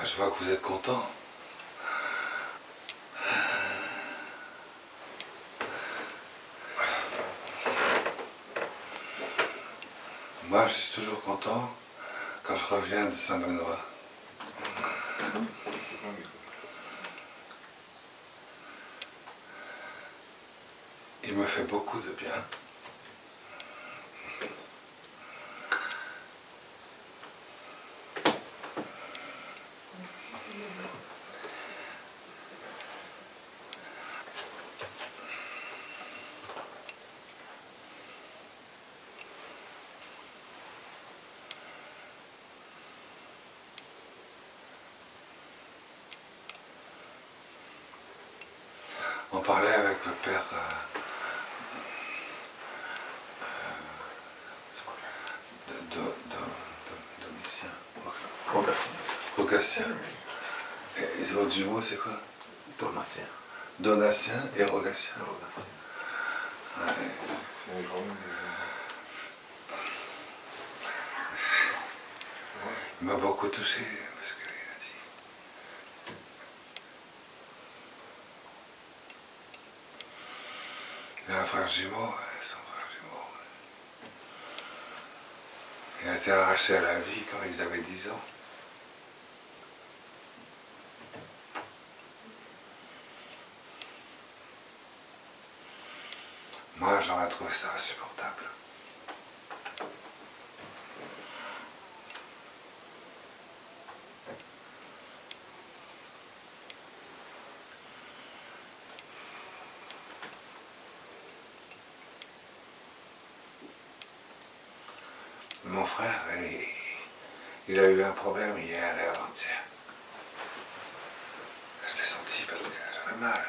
Je vois que vous êtes content. Moi, je suis toujours content quand je reviens de Saint-Benoît. Il me fait beaucoup de bien. On parlait avec le père Domitien. Rogatien. Et les autres jumeaux, c'est quoi? Donatien. Donatien et Rogatien. Ouais. Il m'a beaucoup touché ce qu'il a dit. Il a un frère jumeau, son frère jumeau. Il a été arraché à la vie quand ils avaient 10 ans. Moi, j'aurais trouvé ça insupportable. Mon frère, il a eu un problème hier et avant-hier. Je l'ai senti parce que j'avais mal.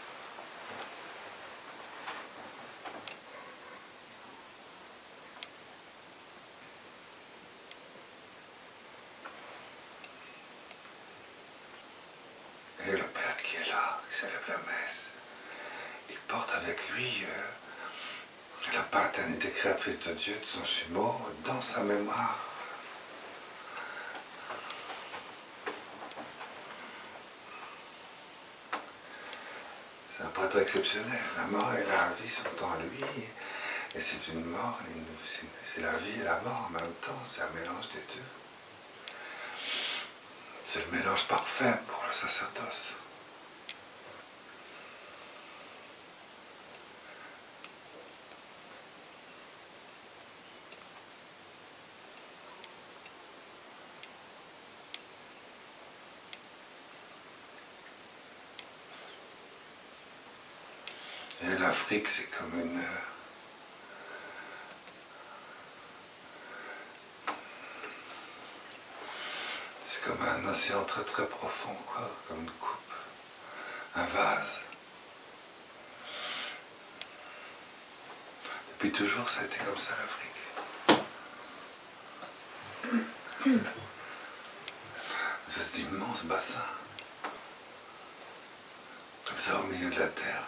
Et le père qui est là, qui célèbre la messe, il porte avec lui la paternité créatrice de Dieu, de son jumeau, dans sa mémoire. C'est un prêtre exceptionnel. La mort et la vie sont en lui. Et c'est une mort, c'est la vie et la mort en même temps. C'est un mélange des deux. C'est le mélange parfait pour le sacerdoce. Et l'Afrique, c'est comme une... c'est comme un océan très très profond, quoi, comme une coupe, un vase. Depuis toujours, ça a été comme ça, l'Afrique. Cet immense bassin, comme ça au milieu de la terre.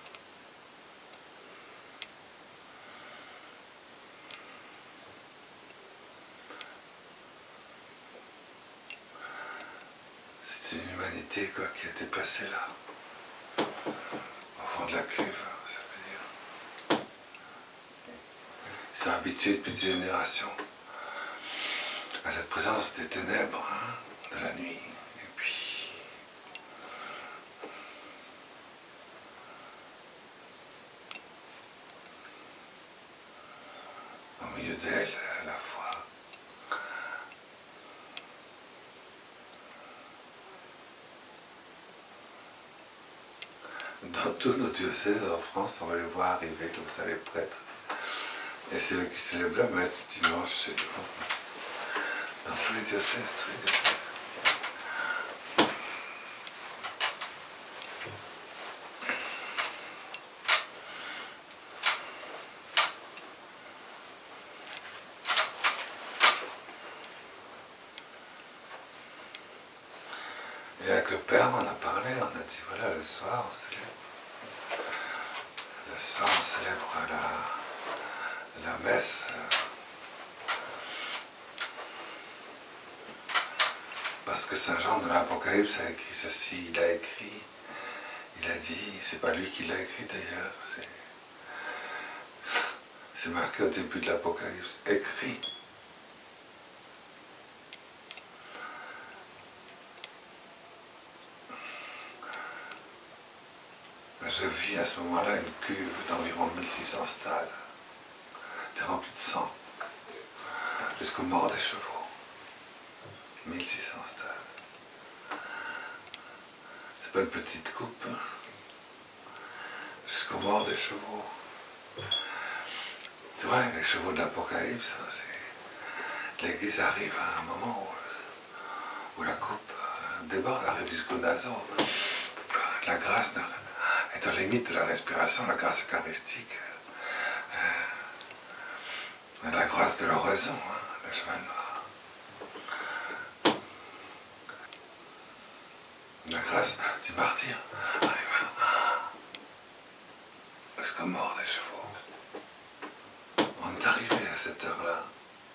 C'est une humanité, quoi, qui a été placée là, au fond de la cuve, ça veut dire. Ils sont habitués depuis des générations à cette présence des ténèbres, hein, de la nuit. Et puis, au milieu d'elle, la foi. Dans tous nos diocèses en France, on va les voir arriver comme ça, les prêtres. Et c'est eux qui célèbrent la messe du dimanche, c'est bon. Dans tous les diocèses, tous les diocèses. Et avec le père, on a parlé, on a dit voilà, le soir, on célèbre. Le soir, on célèbre la messe. Parce que Saint Jean, dans l'Apocalypse, a écrit ceci, il a dit, c'est pas lui qui l'a écrit d'ailleurs, c'est marqué au début de l'Apocalypse, écrit. Je vis à ce moment-là une cuve d'environ 1600 stades, remplie de sang, jusqu'aux morts des chevaux. 1600 stades. C'est pas une petite coupe, hein. Jusqu'aux morts des chevaux. Tu vois, les chevaux de l'Apocalypse, l'Église arrive à un moment où la coupe déborde, arrive jusqu'au naseau. La grâce est aux limites de la respiration, la grâce eucharistique, la grâce de l'oraison, hein, le cheval noir. La grâce du martyr arrive jusqu'aux morts des chevaux. On est arrivé à cette heure-là.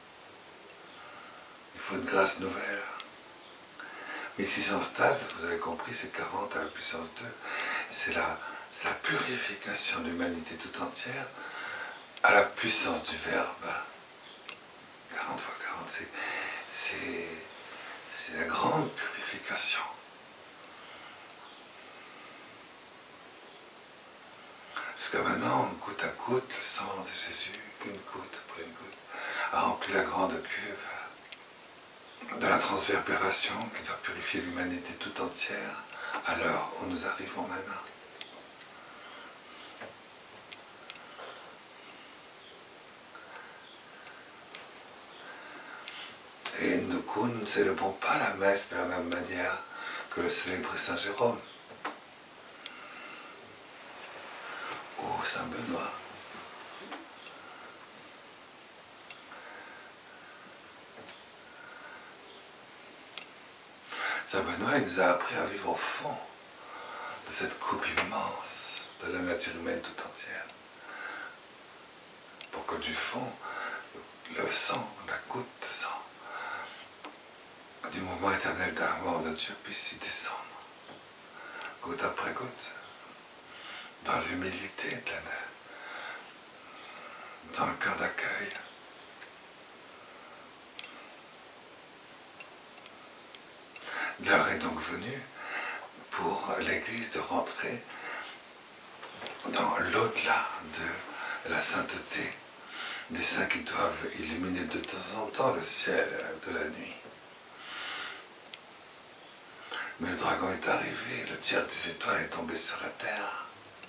Il faut une grâce nouvelle. 1600 stades, vous avez compris, c'est 40 à la puissance 2. C'est la purification de l'humanité tout entière à la puissance du Verbe. 40 fois 40, c'est la grande purification. Jusqu'à maintenant, goutte à goutte, le sang de Jésus, une goutte pour une goutte, a rempli la grande cuve de la transverbération qui doit purifier l'humanité tout entière à l'heure où nous arrivons maintenant. Et nous ne célébrons pas la messe de la même manière que le célébrait Saint Jérôme ou Saint Benoît. Saint Benoît, il nous a appris à vivre au fond de cette coupe immense de la nature humaine tout entière. Pour que du fond, le sang, la goutte de sang, du mouvement éternel d'amour de Dieu puisse y descendre, goutte après goutte, dans l'humilité de dans le cœur d'accueil. L'heure est donc venue pour l'Église de rentrer dans l'au-delà de la sainteté des saints qui doivent illuminer de temps en temps le ciel de la nuit. Mais le dragon est arrivé, le tiers des étoiles est tombé sur la terre.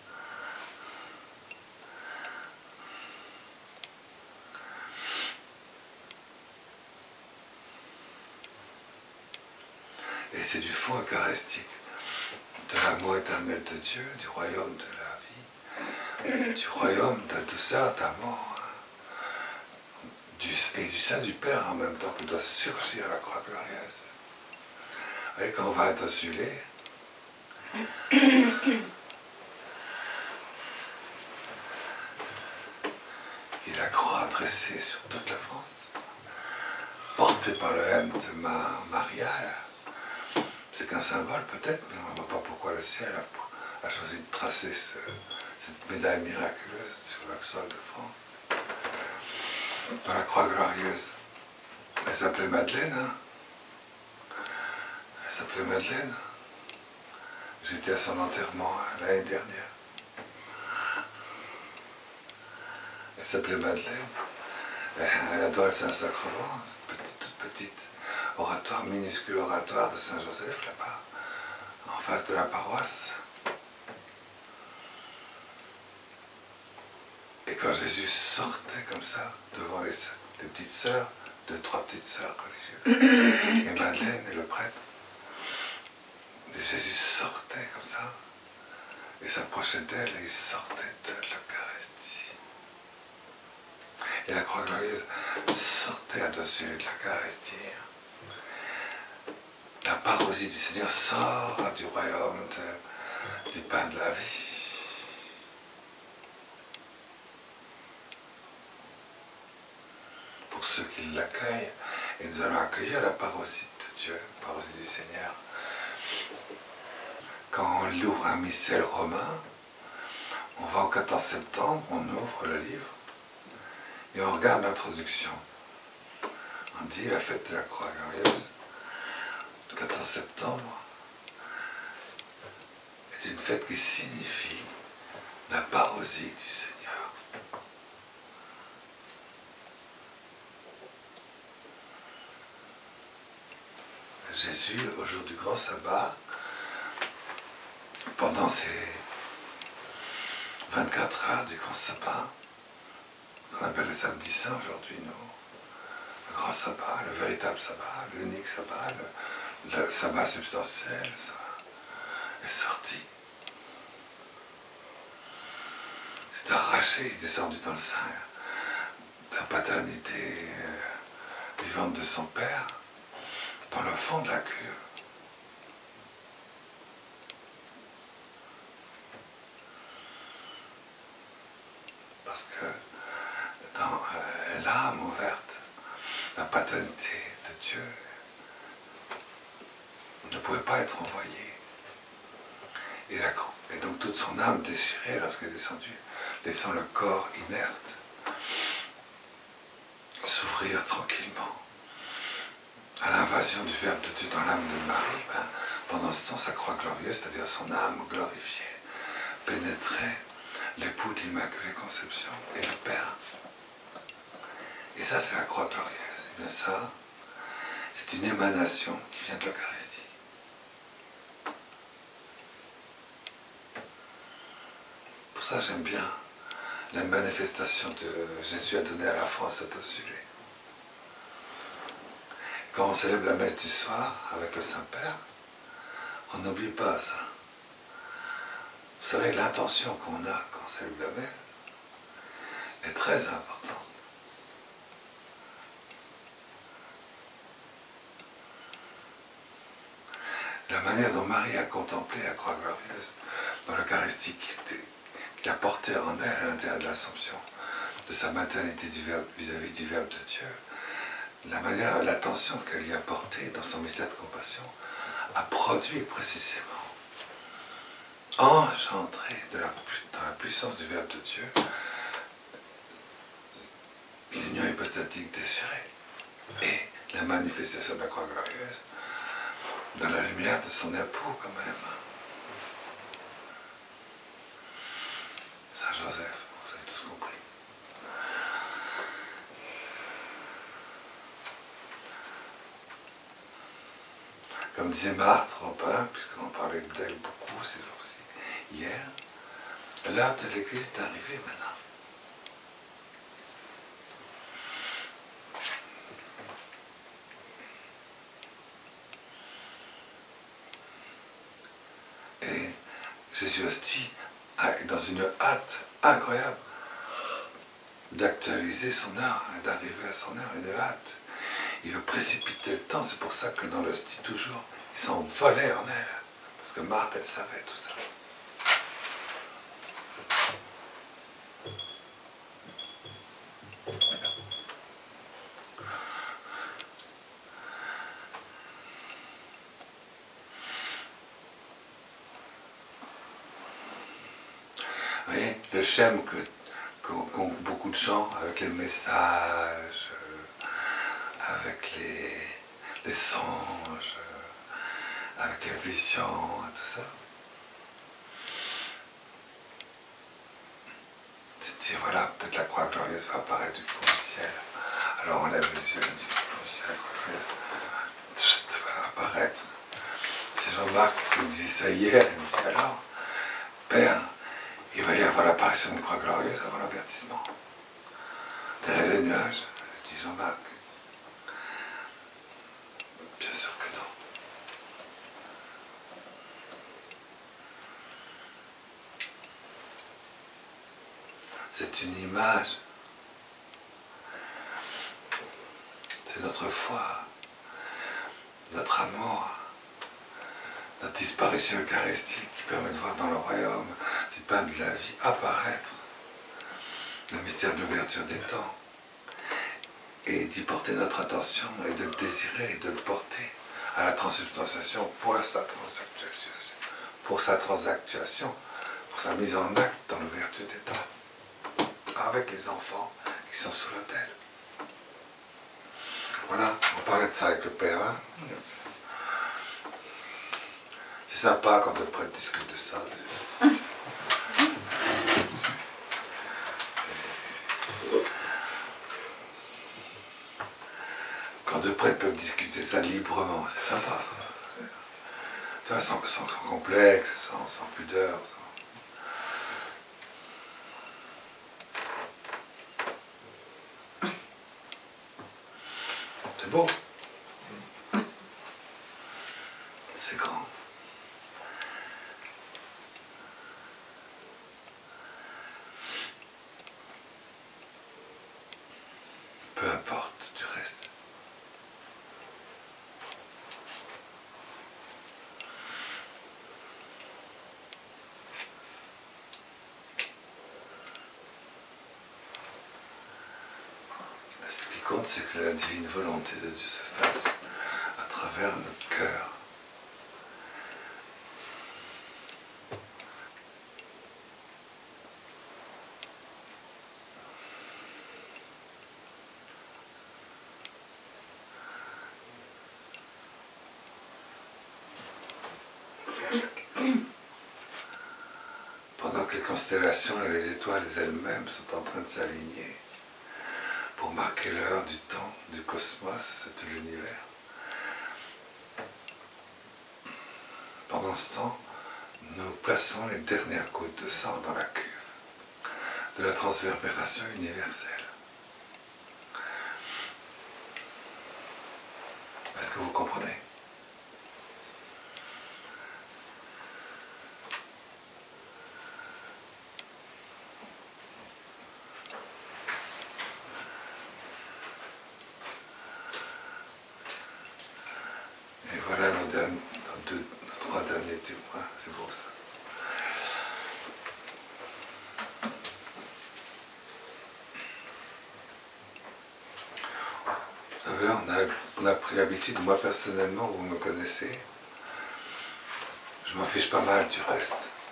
Et c'est du fond eucharistique, de l'amour éternel de Dieu, du royaume de la vie, du royaume de la douceur, d'amour, et du sein du Père en même temps que doit surgir la croix glorieuse. Vous voyez, quand on va être ossulé, et la croix dressée sur toute la France, portée par le M de Maria, c'est qu'un symbole peut-être, mais on ne voit pas pourquoi le ciel a choisi de tracer cette médaille miraculeuse sur le sol de France. Dans la croix glorieuse. Elle s'appelait Madeleine, hein? Elle s'appelait Madeleine. J'étais à son enterrement l'année dernière. Elle s'appelait Madeleine. Elle adorait le Saint-Sacrement, toute petite oratoire, minuscule oratoire de Saint-Joseph, là-bas, en face de la paroisse. Et quand Jésus sortait comme ça, devant les petites sœurs, 2-3 petites sœurs religieuses, et Madeleine et le prêtre, et Jésus sortait comme ça, et s'approchait d'elle, et il sortait de l'Eucharistie. Et la croix glorieuse sortait au-dessus de l'Eucharistie. La parousie du Seigneur sort du royaume du pain de la vie. Pour ceux qui l'accueillent, et nous allons accueillir la parousie de Dieu, parousie du Seigneur. Quand on ouvre un missel romain, on va au 14 septembre, on ouvre le livre et on regarde l'introduction. On dit la fête de la Croix Glorieuse, le 14 septembre, est une fête qui signifie la parousie du Seigneur. Jésus, au jour du grand sabbat, pendant ces 24 heures du grand sabbat, qu'on appelle le samedi saint aujourd'hui, nous, le grand sabbat, le véritable sabbat, l'unique sabbat, le sabbat substantiel, ça est sorti. C'est arraché, il est descendu dans le sein de la paternité vivante de son père, dans le fond de la cuve. Parce que dans l'âme ouverte, la paternité de Dieu ne pouvait pas être envoyée. Et donc toute son âme déchirée, lorsqu'elle est descendue, laissant le corps inerte s'ouvrir tranquillement à l'invasion du Verbe de Dieu dans l'âme de Marie, pendant ce temps, sa croix glorieuse, c'est-à-dire son âme glorifiée, pénétrait l'époux de l'Immaculée Conception et le Père. Et ça, c'est la croix glorieuse. Et bien ça, c'est une émanation qui vient de l'Eucharistie. Pour ça, j'aime bien la manifestation que Jésus a donnée à la France à ce sujet. Quand on célèbre la messe du soir avec le Saint-Père, on n'oublie pas ça. Vous savez, l'intention qu'on a quand on célèbre la messe est très importante. La manière dont Marie a contemplé la croix glorieuse dans l'Eucharistie qui a porté en elle à l'intérieur de l'Assomption de sa maternité vis-à-vis du Verbe de Dieu, la manière, l'attention qu'elle y a portée dans son mystère de compassion a produit précisément, engendré dans la puissance du Verbe de Dieu, l'union hypostatique désirée et la manifestation de la croix glorieuse dans la lumière de son époux quand même. Saint Joseph, vous avez tous compris. Comme disait Marthe Robin, puisqu'on parlait d'elle beaucoup ces jours-ci, hier, l'heure de l'Église est arrivée maintenant. Et Jésus aussi est dans une hâte incroyable d'actualiser son heure et d'arriver à son heure, une hâte. Il veut précipiter le temps, c'est pour ça que dans l'hostie toujours, il s'envolait en elle. Parce que Marthe, elle savait tout ça. Vous voyez, le schème qu'ont beaucoup de gens avec les messages, avec les songes, avec les visions, et tout ça. C'est dire, voilà, peut-être la croix glorieuse va apparaître du fond du ciel. Alors on lève les yeux, du fond du ciel, la croix glorieuse va apparaître. C'est Jean-Marc qui me dit ça hier, il me dit alors, Père, il va y avoir l'apparition d'une croix glorieuse avant l'avertissement. Derrière les nuages, dit Jean-Marc. Bien sûr que non. C'est une image. C'est notre foi, notre amour, notre disparition eucharistique qui permet de voir dans le royaume du pain de la vie apparaître le mystère de l'ouverture des temps et d'y porter notre attention et de le désirer et de le porter la transubstantiation pour sa transactuation, pour sa mise en acte dans l'ouverture d'état, avec les enfants qui sont sous l'autel. Voilà, on parlait de ça avec le père. Hein. C'est sympa quand le prêtre discute de ça. Quand deux prêtres peuvent discuter ça librement, c'est sympa. Tu vois, sans complexe, sans pudeur. C'est beau. C'est grand. Peu importe du reste. Ce qui compte, c'est que la divine volonté de Dieu se fasse à travers notre cœur. Pendant que les constellations et les étoiles elles-mêmes sont en train de s'aligner pour marquer l'heure du temps, du cosmos, de l'univers. Pendant ce temps, nous plaçons les dernières gouttes de sang dans la cuve de la transverbération universelle. Est-ce que vous comprenez ? Et voilà nos trois derniers témoins, c'est beau ça. Vous savez, on a pris l'habitude, moi personnellement, vous me connaissez, je m'en fiche pas mal du reste.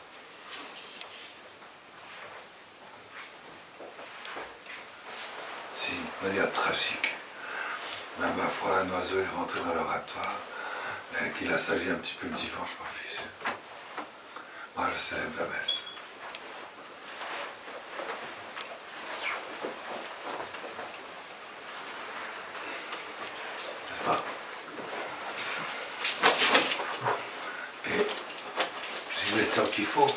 Si, de manière tragique, même ma foi, un oiseau est rentré dans l'oratoire, et qu'il a sali un petit peu le divan, je m'en fiche. Moi, je célèbre la messe. N'est-ce pas? Et j'y mets le temps qu'il faut.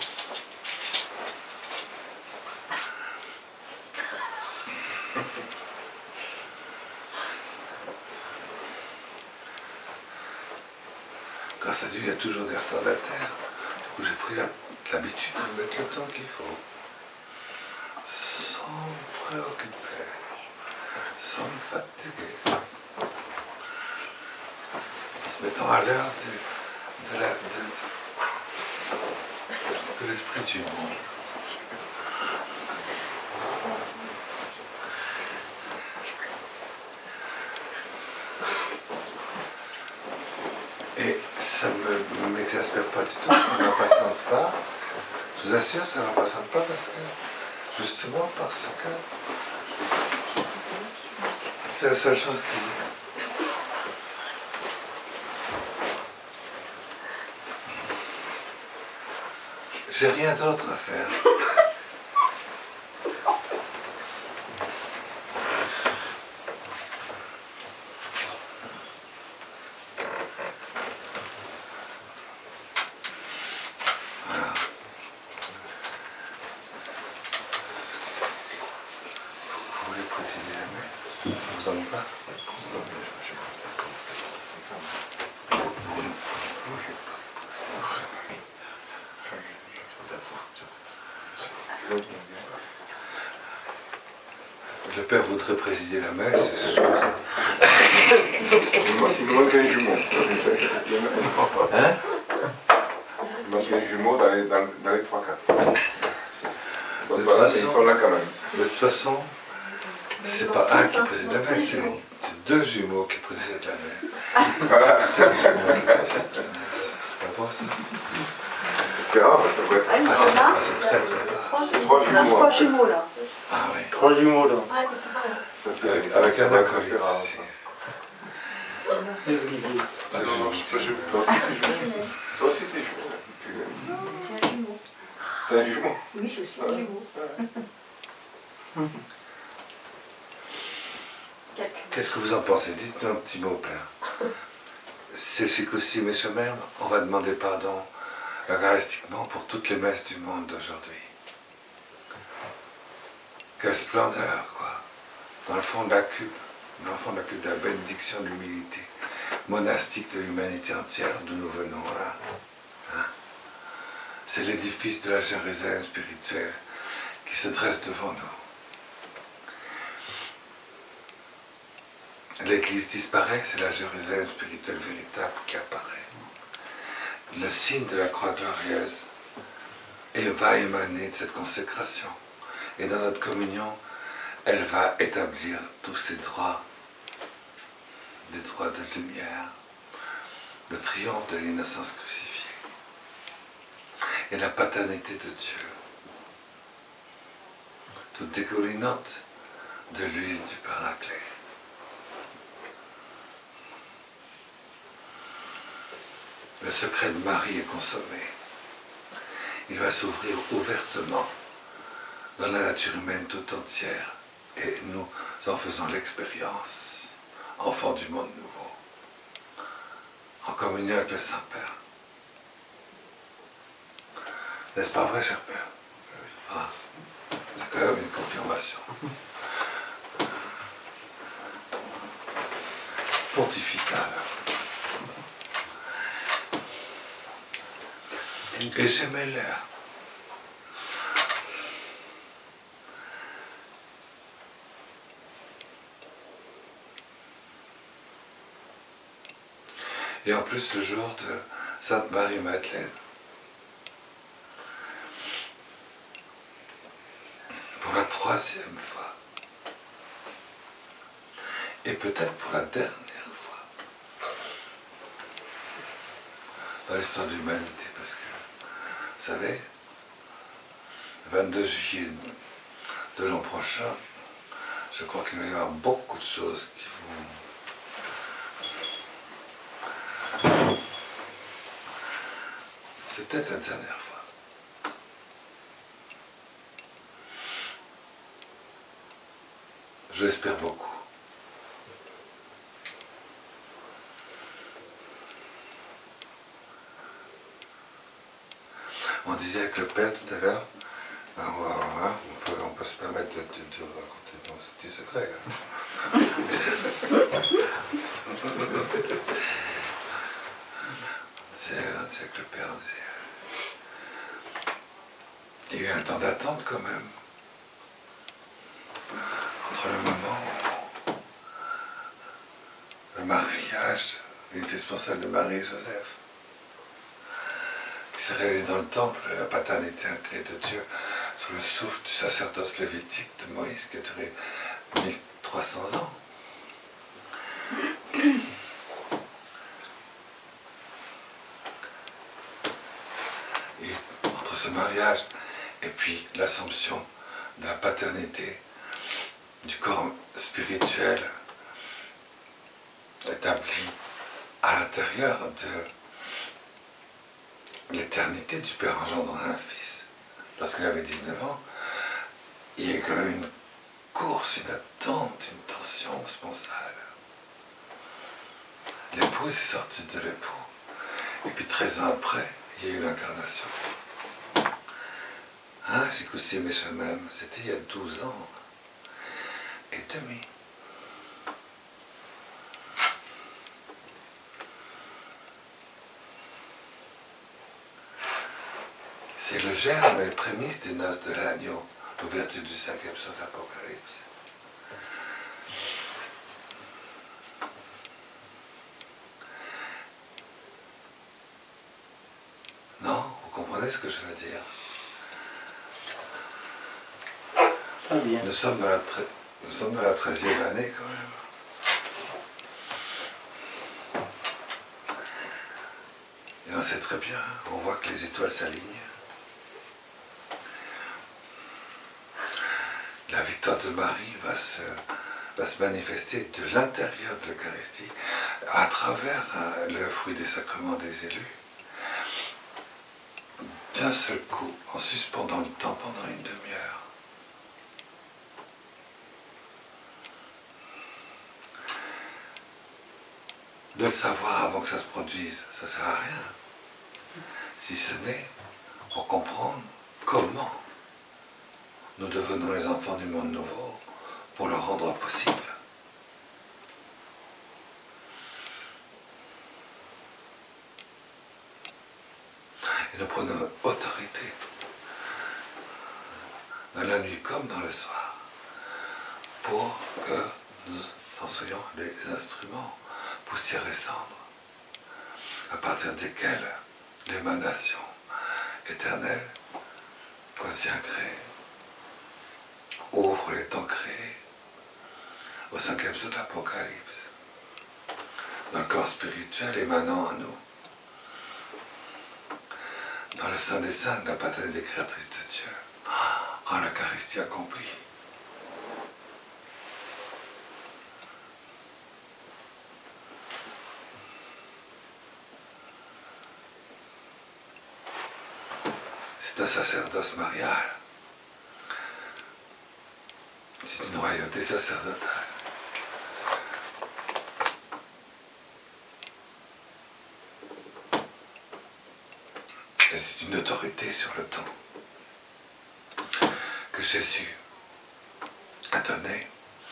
Grâce à Dieu, il y a toujours des retardataires. Du coup, j'ai pris l'habitude de mettre le temps qu'il faut. Sans me préoccuper. Sans me fatiguer. En se mettant à l'heure de l'esprit du monde. Et ça ne m'exaspère pas du tout, ça ne m'impatiente pas. Je vous assure, ça ne m'impatiente pas justement parce que c'est la seule chose qui... J'ai rien d'autre à faire. Voilà. Vous voulez préciser la main? Ça vous donne pas? Le père voudrait présider la messe, c'est chose. Il nous manque un jumeau. Hein? Il manque un jumeau dans les 3-4. Ils sont pas là, mais ils sont là quand même. De toute façon, c'est pas un qui préside la messe, c'est deux jumeaux qui président la messe. Voilà. C'est pas bon ça. C'est rare, parce que ça peut être. Ah, mais Ah, c'est là, c'est très très rare. Trois il y a jumeaux, trois après. jumeaux là. Ah oui. 3 jumeaux là. Ouais, c'est pareil. Ça, c'est- Avec ça un peut être acolyte. assez rare, ça. Et Olivier. Ah non, non, je suis pas jumeau. Toi aussi, t'es jumeau. Toi aussi, t'es jumeau. C'est un jumeau. T'es un jumeau. Oui, je suis un jumeau. Qu'est-ce que vous en pensez? Dites-nous un petit mot, Père. C'est Shikusi Meshomer, on va demander pardon eucharistiquement pour toutes les messes du monde d'aujourd'hui. Quelle splendeur, quoi. Dans le fond de la cube, de la bénédiction de l'humilité monastique de l'humanité entière, d'où nous venons là. Hein? C'est l'édifice de la Jérusalem spirituelle qui se dresse devant nous. L'Église disparaît, c'est la Jérusalem spirituelle véritable qui apparaît. Le signe de la croix glorieuse va émaner de cette consécration. Et dans notre communion, elle va établir tous ces droits, des droits de lumière, le triomphe de l'innocence crucifiée et la paternité de Dieu. Tout dégoulinante de l'huile du Paraclet. Le secret de Marie est consommé. Il va s'ouvrir ouvertement dans la nature humaine tout entière et nous en faisons l'expérience, enfants du monde nouveau, en communion avec le Saint-Père. N'est-ce pas vrai, cher Père? Ah, c'est quand même une confirmation. Pontificale. Et j'aimais l'air. Et en plus le jour de Sainte Marie-Madeleine. Pour la 3e fois. Et peut-être pour la dernière fois. Dans l'histoire de l'humanité, parce que, vous savez, le 22 juillet de l'an prochain, je crois qu'il va y avoir beaucoup de choses qui vont... C'est peut-être la dernière fois. Je l'espère beaucoup. On disait avec le Père tout à l'heure, on peut se permettre de raconter nos petits secrets. C'est avec le Père, on disait, il y a eu un temps d'attente quand même, entre le moment où le mariage, l'unité sponsale de Marie et Joseph, qui s'est réalisé dans le temple, la paternité inclinée de Dieu, sous le souffle du sacerdoce lévitique de Moïse, qui a duré 1300 ans. Et entre ce mariage et puis l'assomption de la paternité du corps spirituel établi à l'intérieur de l'éternité du Père engendrant un fils. Lorsqu'il avait 19 ans, il y a eu quand même une course, une attente, une tension sponsale. L'épouse est sortie de l'époux. Et puis 13 ans après, il y a eu l'incarnation. Hein, Shikusi Meshamem, c'était il y a 12 ans et demi. C'est le germe et les prémices des noces de l'agneau, l'ouverture du 5e sceau de l'Apocalypse. Non, vous comprenez ce que je veux dire? Très bien. Nous sommes dans la 13e année quand même. ben, c'est très bien, on voit que les étoiles s'alignent. La victoire de Marie va se manifester de l'intérieur de l'Eucharistie à travers le fruit des sacrements des élus. D'un seul coup, en suspendant le temps pendant une demi-heure. De le savoir avant que ça se produise, ça ne sert à rien. Si ce n'est pour comprendre comment nous devenons les enfants du monde nouveau pour le rendre possible. Et nous prenons notre autorité dans la nuit comme dans le soir pour que nous en soyons les instruments poussière et cendre à partir desquels l'émanation éternelle, quotient créé, ouvre les temps créés au 5e jour de l'Apocalypse, dans le corps spirituel émanant en nous, dans le Saint des Saints, la paternité créatrice de Dieu, en l'Eucharistie accomplie. C'est un sacerdoce marial. C'est une royauté sacerdotale. Et c'est une autorité sur le temps que Jésus a donnée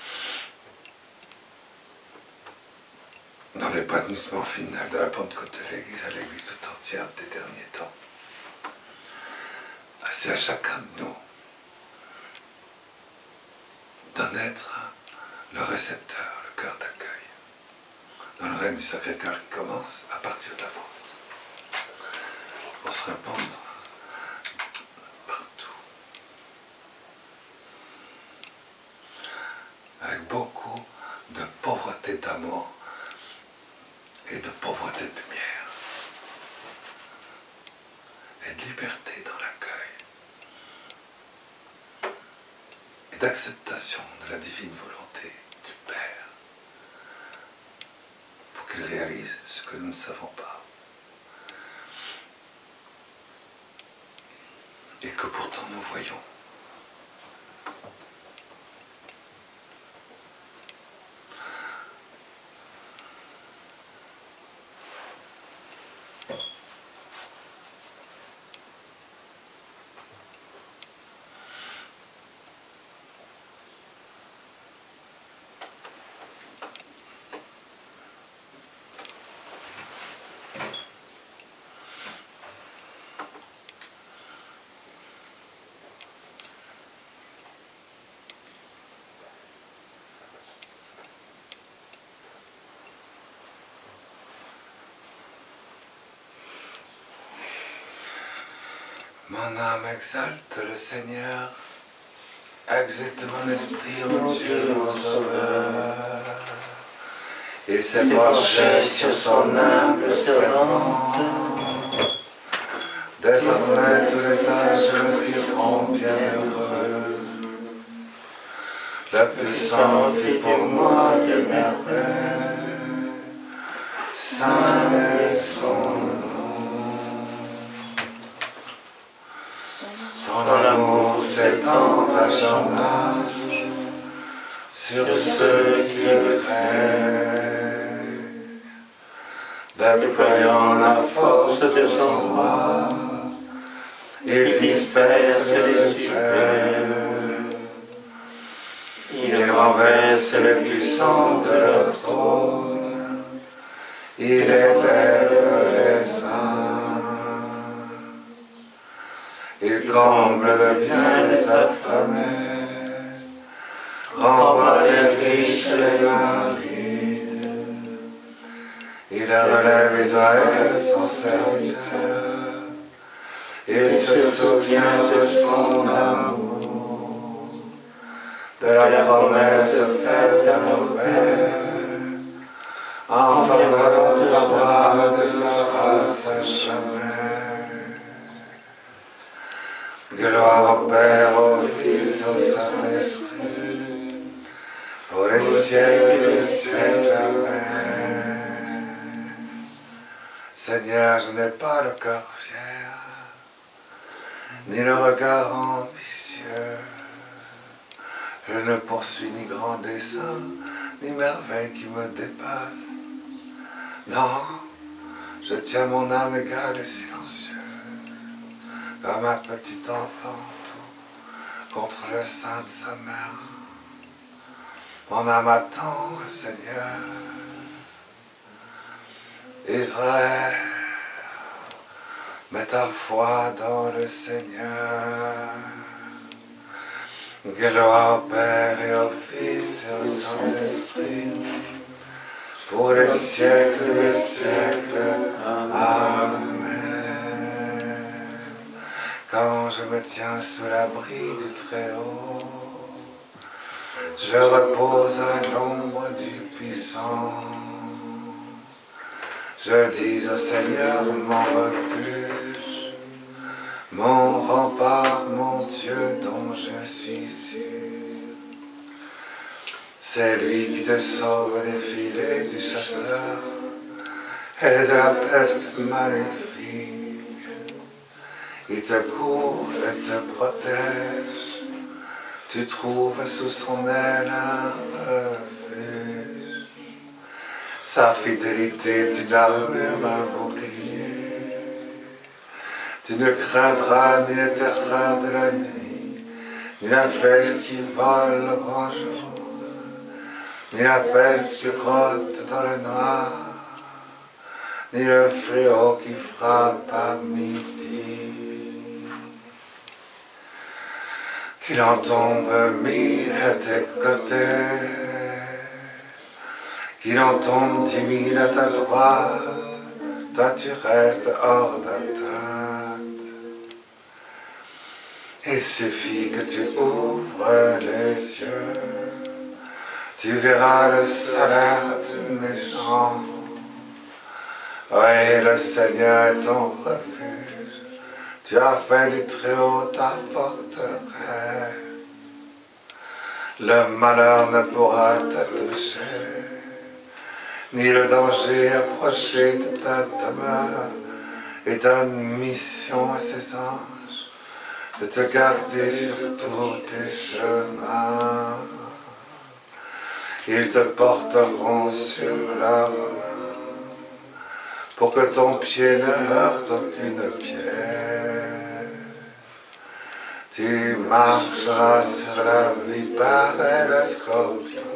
dans l'épanouissement final de la Pentecôte de l'Église à l'Église tout entière des derniers temps. C'est à chacun de nous d'en être le récepteur, le cœur d'accueil, dans le règne du Sacré-Cœur qui commence à partir de la France, pour se répandre partout, avec beaucoup de pauvreté d'amour et de pauvreté de lumière, et de liberté dans l'accueil, et d'acceptation de la divine volonté du Père, pour qu'il réalise ce que nous ne savons pas, et que pourtant nous voyons. Mon âme exalte le Seigneur, exalte mon esprit, mon Dieu, mon Sauveur. Il s'est penché sur son humble servante. Désormais tous les âges me diront bienheureuse. Le puissant fit pour moi des merveilles. Saint est son nom. Son amour s'étend à son âge sur ceux qui le craignent, déployant la force de son bras, il disperse les suprêmes, il renverse les puissants de leur trône, il élève les saints. Il comble le bien des affamés, renvoie les riches et les marides. Il relève Israël, son serviteur. Il se souvient de son amour, de la promesse faite à nos pères, en faveur de parole de la race à jamais. Gloire au Père, au Fils, au Saint-Esprit, pour les siècles des siècles. Amen. Seigneur, je n'ai pas le cœur fier, ni le regard ambitieux. Je ne poursuis ni grand dessein, ni merveille qui me dépasse. Non, je tiens mon âme égale et silencieuse, comme un petit enfant contre le sein de sa mère. Mon âme attend le Seigneur. Israël, mets ta foi dans le Seigneur. Gloire au Père et au Fils et au Saint-Esprit, pour les siècles des siècles. Amen. Quand je me tiens sous l'abri du Très-Haut, je repose à l'ombre du Puissant. Je dis au Seigneur mon refuge, mon rempart, mon Dieu dont je suis sûr. C'est lui qui te sauve des filets du chasseur et de la peste maléfique. Il te couvre et te protège. Tu trouves sous son aile un refuge. Sa fidélité est une armure, un bouclier. Tu ne craindras ni les terreurs de la nuit, ni la flèche qui vole le grand jour, ni la peste qui rôde dans le noir, ni le fléau qui frappe à midi. Qu'il en tombe 1000 à tes côtés, qu'il en tombe 10 000 à ta droite, toi tu restes hors d'atteinte. Il suffit que tu ouvres les yeux, tu verras le salaire du méchant. Oui, le Seigneur est ton refuge, tu as fait du Très-Haut ta forteresse. Le malheur ne pourra te toucher, ni le danger approcher de ta demeure, et donne mission à ses anges de te garder sur tous tes chemins. Ils te porteront sur leurs mains, pour que ton pied ne heurte aucune pierre. Tu marcheras sur la vipère et le scorpion.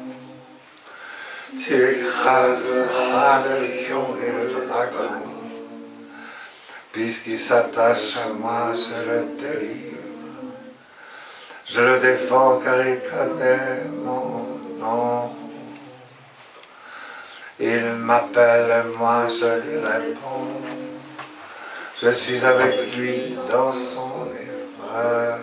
Tu écraseras le lion et le dragon. Puisqu'il s'attache à moi, je le délivre. Je le défends car il connaît mon nom. Il m'appelle et moi je lui réponds. Je suis avec lui dans son épreuve.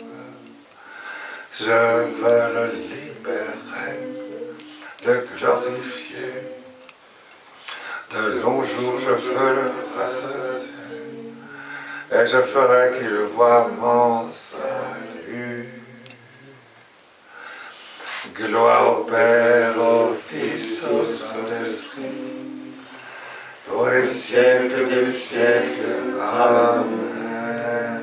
Je veux le libérer, le glorifier. De longs jours je veux le rassasier, et je ferai qu'il voie mon salut. Gloire au Père, au Fils, au Saint-Esprit, pour les siècles des siècles. Amen.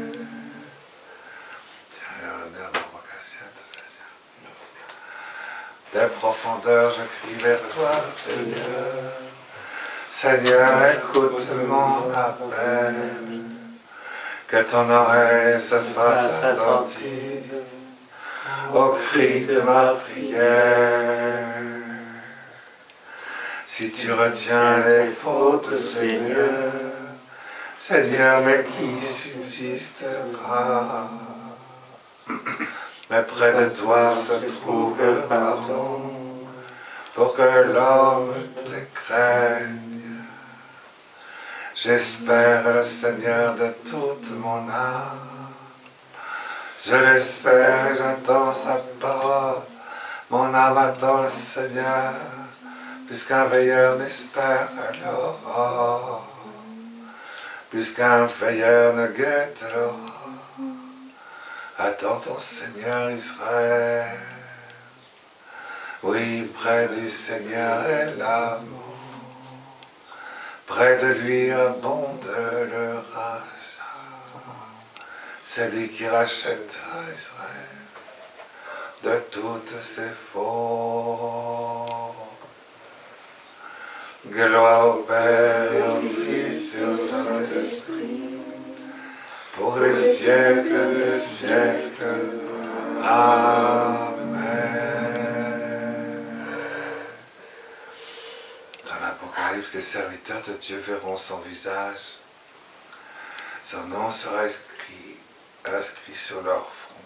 Des profondeurs, je crie vers toi, Seigneur. Seigneur, écoute mon appel. Que ton oreille se fasse attentive au cri de ma prière. Si tu retiens les fautes, Seigneur, Seigneur, mais qui subsistera? Mais près de toi se trouve le pardon, pour que l'homme te craigne. J'espère le Seigneur de toute mon âme. Je l'espère et j'attends sa parole. Mon âme attend le Seigneur, puisqu'un veilleur n'espère l'aurore, puisqu'un veilleur ne guette l'aurore, attends ton Seigneur Israël. Oui, près du Seigneur est l'amour, près de lui abonde le rachat. C'est lui qui rachètera Israël de toutes ses fautes. Gloire au Père et au Fils et au Saint-Esprit, pour les siècles des siècles. Amen. Dans l'Apocalypse, les serviteurs de Dieu verront son visage. Son nom sera inscrit sur leur front.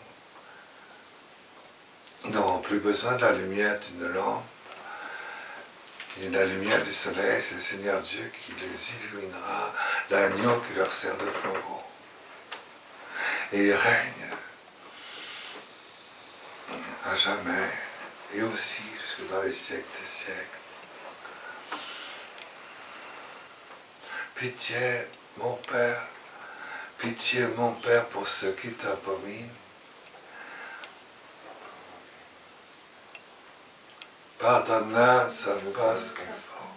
Ils n'auront plus besoin de la lumière d'une lampe, ni de la lumière du soleil. C'est le Seigneur Dieu qui les illuminera, l'agneau qui leur sert de flambeau. Et ils règnent à jamais, et aussi jusque dans les siècles des siècles. Pitié, mon Père, pour ceux qui t'abominent. Pardonne-leur, ne savent pas ce qu'ils font.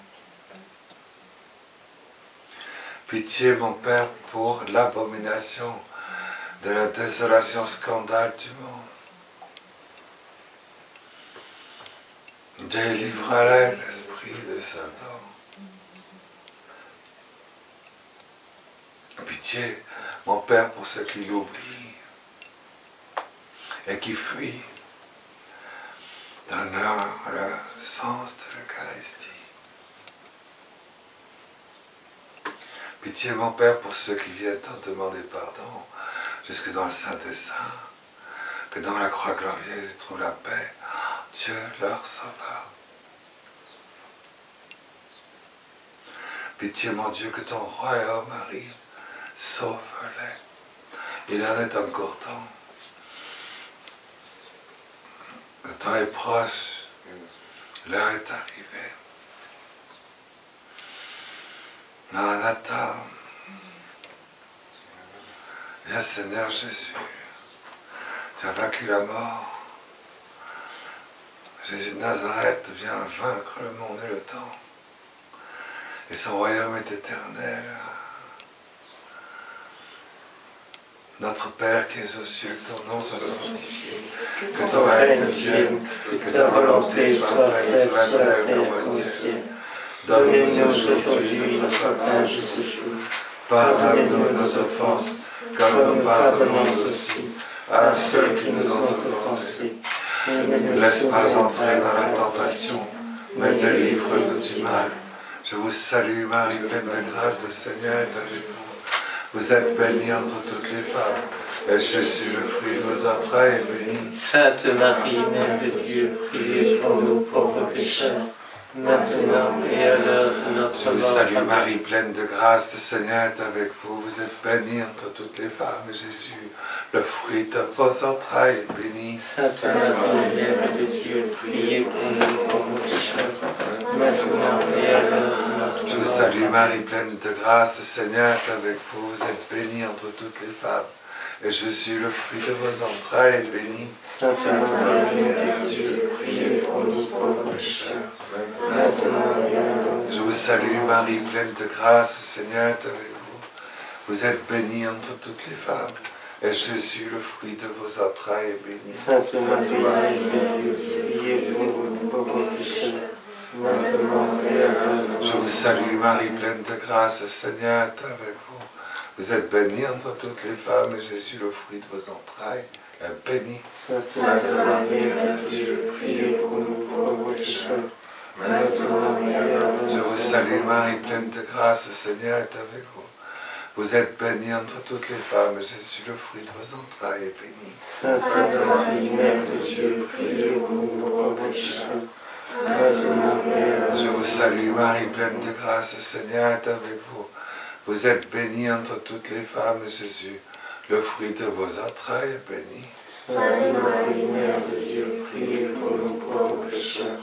Pitié, mon Père, pour l'abomination de la désolation scandale du monde. Délivre-les l'esprit de Satan. Pitié, mon Père, pour ceux qui l'oublient et qui fuient. Donne-leur le sens de l'Eucharistie. Pitié, mon Père, pour ceux qui viennent t'en demander pardon, jusque dans le Saint des Saints, que dans la croix glorieuse ils trouvent la paix. Dieu leur sauveur. Pitié, mon Dieu, que ton royaume arrive, sauve-les. Il en est encore temps. Le temps est proche, l'heure est arrivée. Maranatha, viens Seigneur Jésus, tu as vaincu la mort. Jésus de Nazareth vient vaincre le monde et le temps. Et son royaume est éternel. Notre Père qui es aux cieux, que ton nom soit sanctifié, que ton règne vienne, que ta volonté soit faite sur la terre comme au ciel. Donne-nous aujourd'hui notre pain de ce jour. Pardonne-nous nos offenses, comme nous pardonnons aussi à ceux qui nous ont offensés. Ne nous laisse pas entrer dans la tentation, mais délivre-nous du mal. Je vous salue Marie, pleine de grâce, le Seigneur est avec vous. Vous êtes bénie entre toutes les femmes, et Jésus, le fruit de vos entrailles, est béni. Sainte Marie, Mère de Dieu, priez pour nous pauvres pécheurs, maintenant et à l'heure de notre Je vous mort. salue Marie, pleine de grâce, le Seigneur est avec vous. Vous êtes bénie entre toutes les femmes, et Jésus, le fruit de vos entrailles, est béni. Sainte Marie, Mère de Dieu, priez pour nous pauvres pécheurs, maintenant et à l'heure de notre mort. Je vous salue Marie, pleine de grâce, le Seigneur est avec vous. Vous êtes bénie entre toutes les femmes, et Jésus, le fruit de vos entrailles, est béni. Sainte Marie, Mère de Dieu, priez pour nous pauvres pécheurs, maintenant et à l'heure de Je vous salue Marie, pleine de grâce, le Seigneur est avec vous. Vous êtes bénie entre toutes les femmes, et Jésus, le fruit de vos entrailles, est béni. Sainte Marie, Mère de Dieu, priez pour nous pauvres pécheurs, maintenant et à l'heure de Je vous salue Marie, pleine de grâce, le Seigneur est avec vous. Vous êtes bénie entre toutes les femmes, et Jésus, le fruit de vos entrailles, est béni. Sainte Marie, Mère de Dieu, priez pour nous pauvres pécheurs, maintenant et à l'heure de Je notre vous mort. salue Marie, pleine de grâce, le Seigneur est avec vous. Vous êtes bénie entre toutes les femmes, et Jésus, le fruit de vos entrailles, est béni. Sainte Marie, Mère de Dieu, priez pour nous pauvres pécheurs, maintenant et à l'heure de Je vous notre salue mort. Marie, pleine de grâce, le Seigneur est avec vous. Vous êtes bénie entre toutes les femmes, et Jésus, le fruit de vos entrailles, est béni. Sainte Marie, Mère de Dieu, priez pour nous pauvres pécheurs,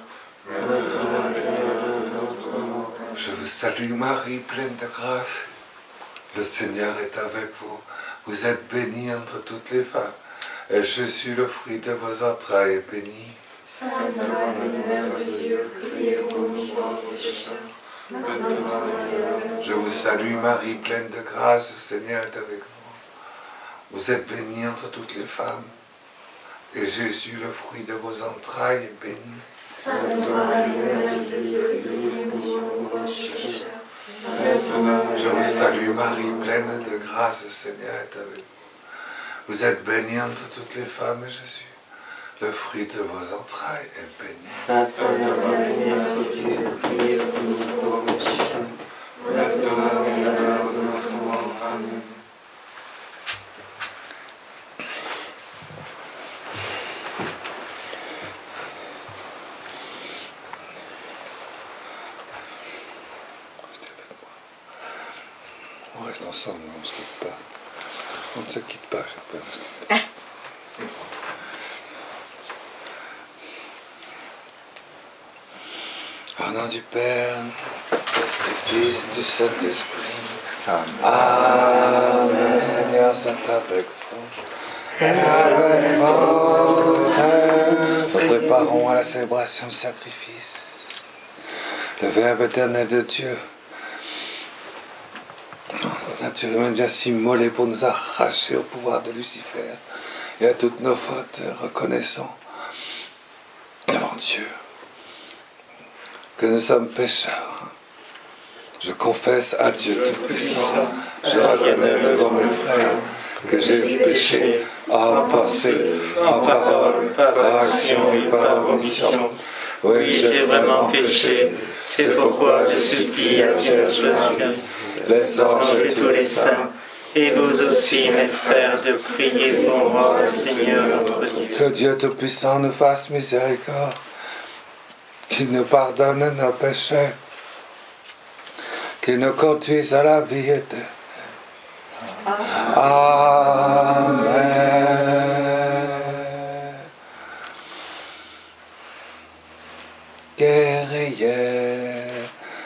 Je vous salue Marie, pleine de grâce. Le Seigneur est avec vous. Vous êtes bénie entre toutes les femmes. Et Jésus, le fruit de vos entrailles, est béni. Sainte Marie, Mère de Dieu, priez pour nous pauvres pécheurs, maintenant et à l'heure de notre mort. Je vous salue Marie, pleine de grâce. Le Seigneur est avec vous. Vous êtes bénie entre toutes les femmes. Et Jésus, le fruit de vos entrailles, est béni. Sainte Marie, Mère de Dieu, priez pour nous pauvres pécheurs, maintenant et Je à vous l'heure salue de Marie, notre mort. pleine de grâce. Le Seigneur est avec vous. Vous êtes bénie entre toutes les femmes. Et Jésus, le fruit de vos entrailles, est béni. Sainte Marie, Mère de Dieu, priez pour nous pauvres pécheurs, maintenant et à l'heure de notre mort. Amen. On reste ensemble, on ne se quitte pas. On ne se quitte pas, je pense. Au nom du Père, du Fils et du Saint-Esprit. Amen. Seigneur, c'est avec vous. Et avec votre âme. Nous préparons à la célébration du sacrifice. Le Verbe éternel de Dieu, naturellement déjà si immolé pour nous arracher au pouvoir de Lucifer et à toutes nos fautes, reconnaissons devant Dieu que nous sommes pécheurs. Je confesse à Dieu Tout-Puissant, je reconnais devant mes frères que j'ai péché en pensée, en parole, par action et par omission. Oui, j'ai vraiment péché. C'est pourquoi je supplie la Vierge Marie, les anges et tous les saints, Et vous aussi, mes frères, de prier pour moi, Seigneur notre Dieu. que Dieu Tout-Puissant nous fasse miséricorde, qu'il nous pardonne nos péchés, qu'il nous conduise à la vie éternelle. Amen. Guerrière,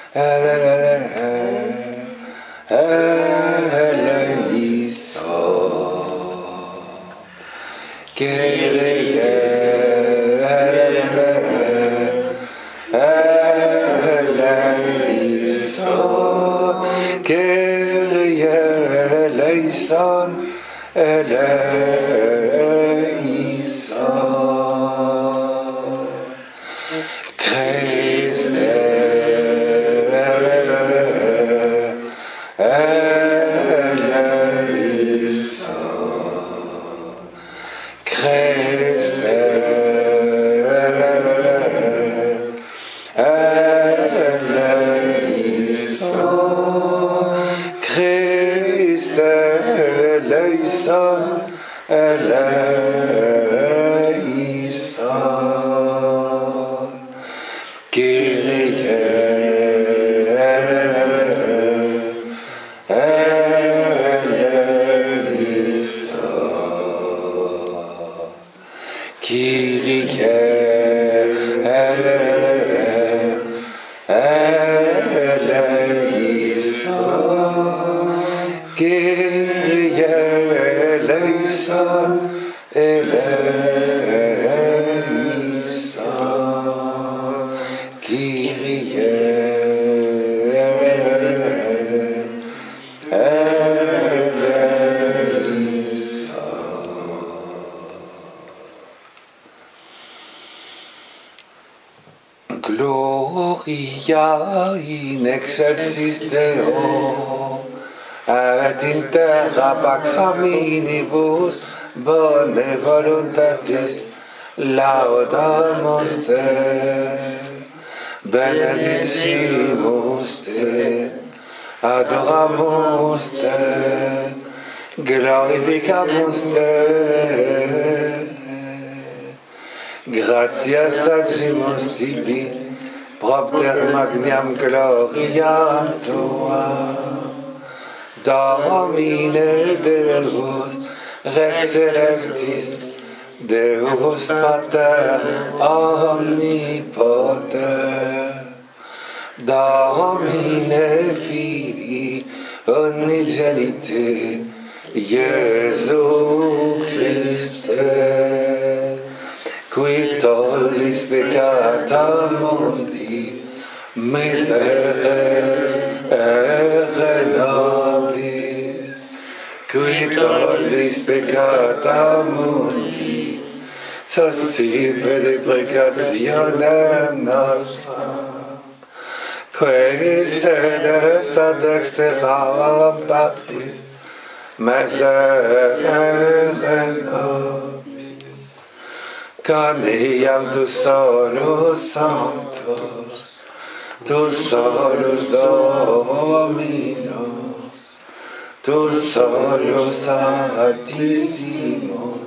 Gloria in excelsis Deo, et in terra pax hominibus bone voluntatis laudamus Te, benedicimus Te, adoramus Te, glorificamus Te, gratias agimus Tibi, propter magnam gloriam Tua, Domine Deus, Rex Celestis, Deus Pater omnipoter, Domine Filii unigenite, Iesu Christe, qui tollis peccata mundi, miserere nobis, qui tollis peccata mundi, sostipe deprecationem nostra, qui sedes ad extra Patris, miserere nobis, coniam tu solus sanctus, tu solus Dominus, tu solus Altissimus,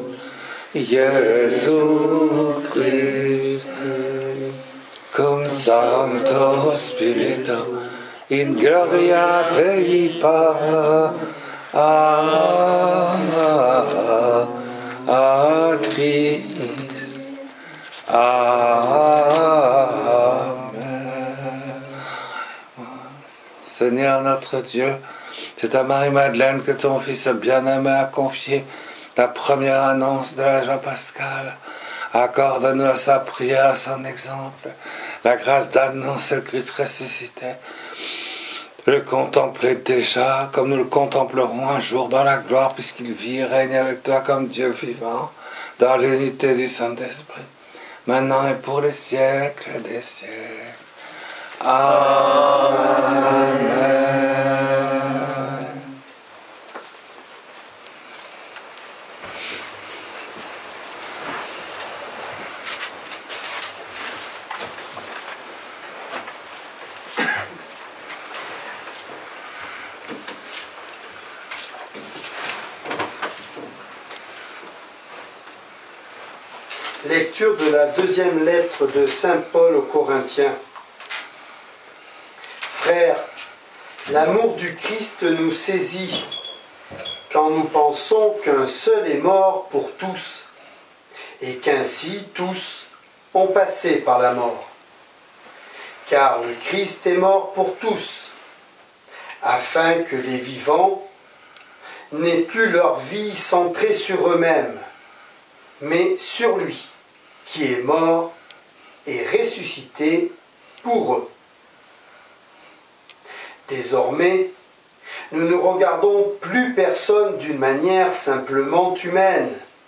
Iesu Christe, cum Sancto Spiritu, in gloria Dei Patris. Amen. Seigneur notre Dieu, c'est à Marie-Madeleine que ton Fils bien-aimé a confié la première annonce de la joie pascale. Accorde-nous à sa prière, à son exemple, la grâce d'annoncer le Christ ressuscité, de le contempler déjà, comme nous le contemplerons un jour dans la gloire, puisqu'il vit et règne avec toi comme Dieu vivant, dans l'unité du Saint-Esprit, maintenant et pour les siècles des siècles. Amen. Lecture de la deuxième lettre de Saint Paul aux Corinthiens. Frères, l'amour du Christ nous saisit quand nous pensons qu'un seul est mort pour tous et qu'ainsi tous ont passé par la mort. Car le Christ est mort pour tous, afin que les vivants n'aient plus leur vie centrée sur eux-mêmes, mais sur lui, qui est mort et ressuscité pour eux. Désormais, nous ne regardons plus personne d'une manière simplement humaine.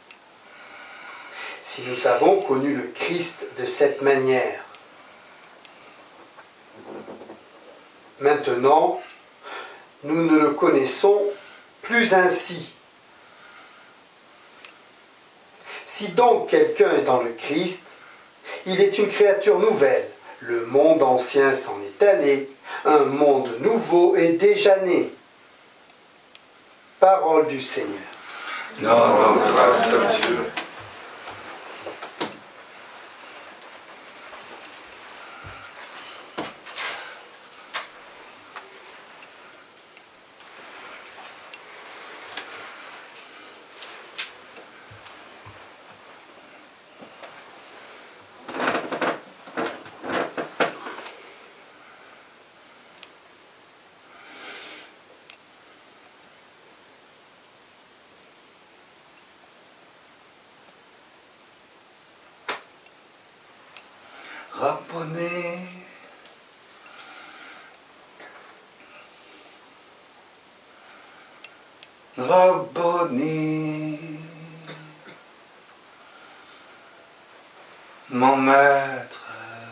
Si nous avons connu le Christ de cette manière, maintenant, nous ne le connaissons plus ainsi. Si donc quelqu'un est dans le Christ, il est une créature nouvelle. Le monde ancien s'en est allé, un monde nouveau est déjà né. Parole du Seigneur. Non, grâce à Dieu. Rabboni, Rabboni, mon maître,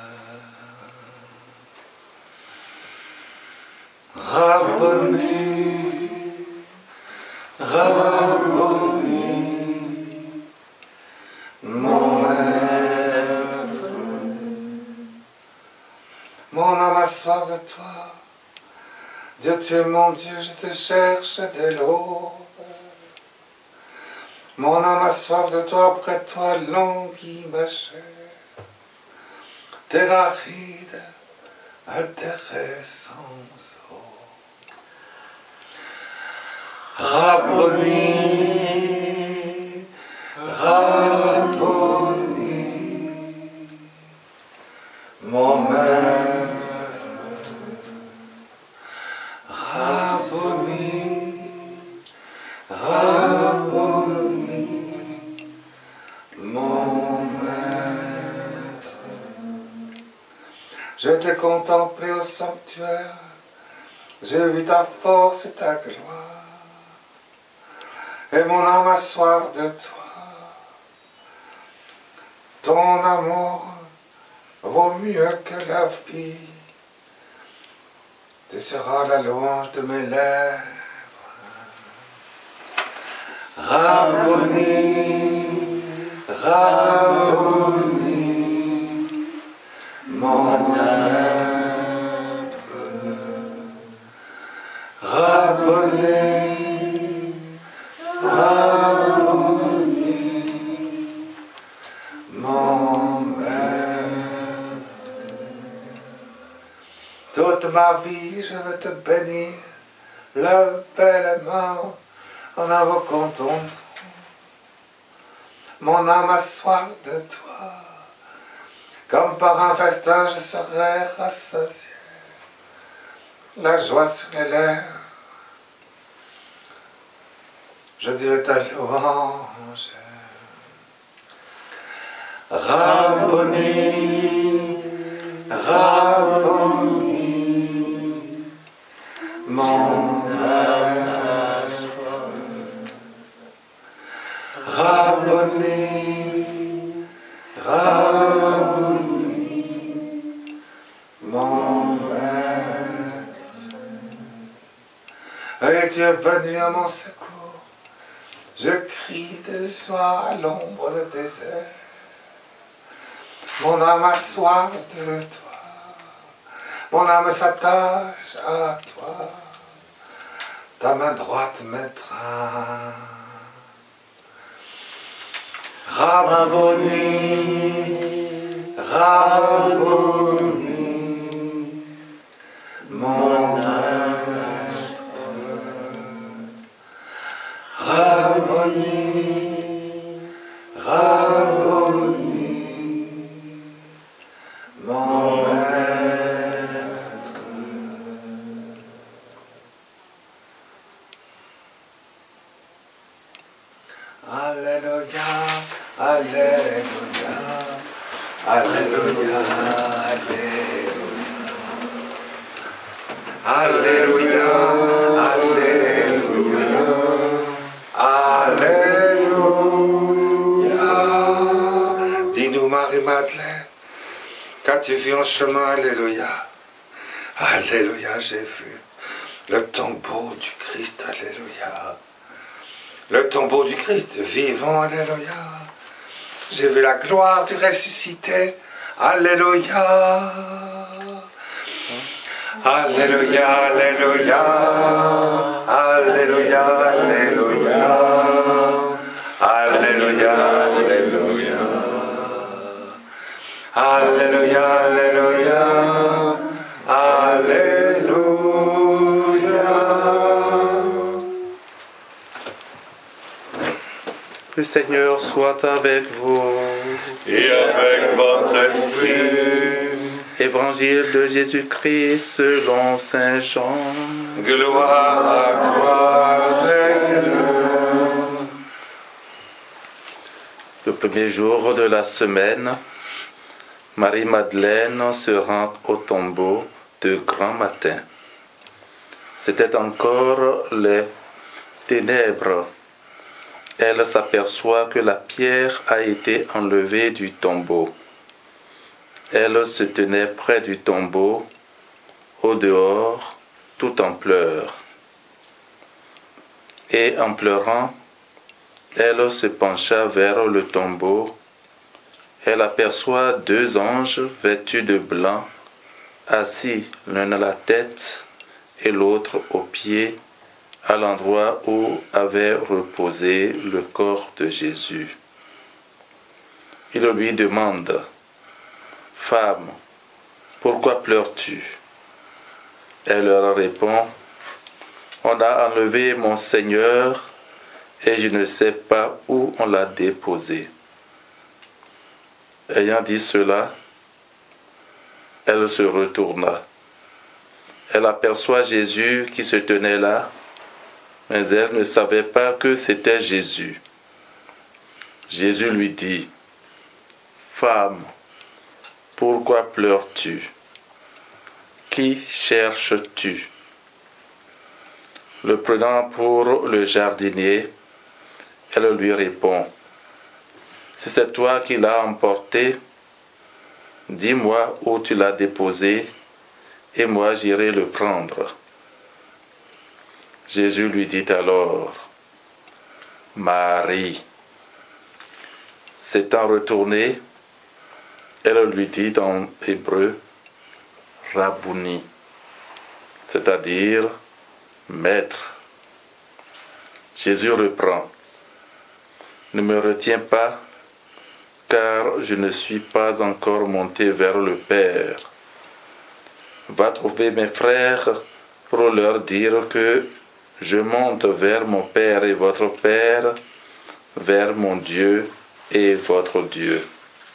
Rabboni, Rabboni, mon maître. Mon âme a soif de toi. Dieu, tu es mon Dieu, je te cherche dès l'aube. Mon âme a soif de toi, près de toi, languit ma chair. Terre aride, altérée sans eau. Rabboni, Rabboni. Je t'ai contemplé au sanctuaire, j'ai vu ta force et ta gloire, et mon âme a soif de toi. Ton amour vaut mieux que la vie, tu seras la louange de mes lèvres. Rabboni, Rabboni, mon maître. Rabboni, Rabboni, mon maître. Toute ma vie je veux te bénir, lever les mains en invoquant ton nom. Mon âme a soif de toi, comme par un festin je serai rassasié, la joie sur les lèvres, je dirai ta louange. Rabboni, Rabboni, mon maître. Rabboni, Rabboni, mon maître. Et tu es venu à mon secours, je crie de joie à l'ombre de tes ailes. Mon âme a soif de toi, mon âme s'attache à toi, ta main droite m'étreint. Rabboni, Rabboni, mon maître. Rabboni, Rabboni, mon maître. Alléluia, Alléluia, Alléluia, Alléluia, Alléluia, Alléluia. Dis-nous, Marie-Madeleine, qu'as-tu vu en chemin? Alléluia, Alléluia, j'ai vu le tombeau du Christ. Alléluia. Le tombeau du Christ vivant, alléluia. J'ai vu la gloire du ressuscité, alléluia. Alléluia, alléluia, alléluia, alléluia, alléluia, alléluia, alléluia, alléluia, alléluia. Le Seigneur soit avec vous. Et avec votre esprit. Évangile de Jésus-Christ selon Saint Jean. Gloire à toi, Seigneur. Le premier jour de la semaine, Marie-Madeleine se rend au tombeau de grand matin. C'était encore les ténèbres. Elle s'aperçoit que la pierre a été enlevée du tombeau. Elle se tenait près du tombeau, au dehors, tout en pleurs. Et en pleurant, elle se pencha vers le tombeau. Elle aperçoit 2 anges vêtus de blanc, assis l'un à la tête et l'autre aux pieds, à l'endroit où avait reposé le corps de Jésus. Il lui demande, « Femme, pourquoi pleures-tu » Elle leur répond, « On a enlevé mon Seigneur et je ne sais pas où on l'a déposé. » Ayant dit cela, elle se retourna. Elle aperçoit Jésus qui se tenait là, mais elle ne savait pas que c'était Jésus. Jésus lui dit, « Femme, pourquoi pleures-tu ? qui cherches-tu? Le prenant pour le jardinier, elle lui répond, si c'est toi qui l'as emporté, dis-moi où tu l'as déposé, et moi j'irai le prendre. Jésus lui dit alors, Marie. S'étant retournée, elle lui dit en hébreu, Rabouni, c'est-à-dire Maître. Jésus reprend, ne me retiens pas, car je ne suis pas encore monté vers le Père. Va trouver mes frères pour leur dire que je monte vers mon Père et votre Père, vers mon Dieu et votre Dieu.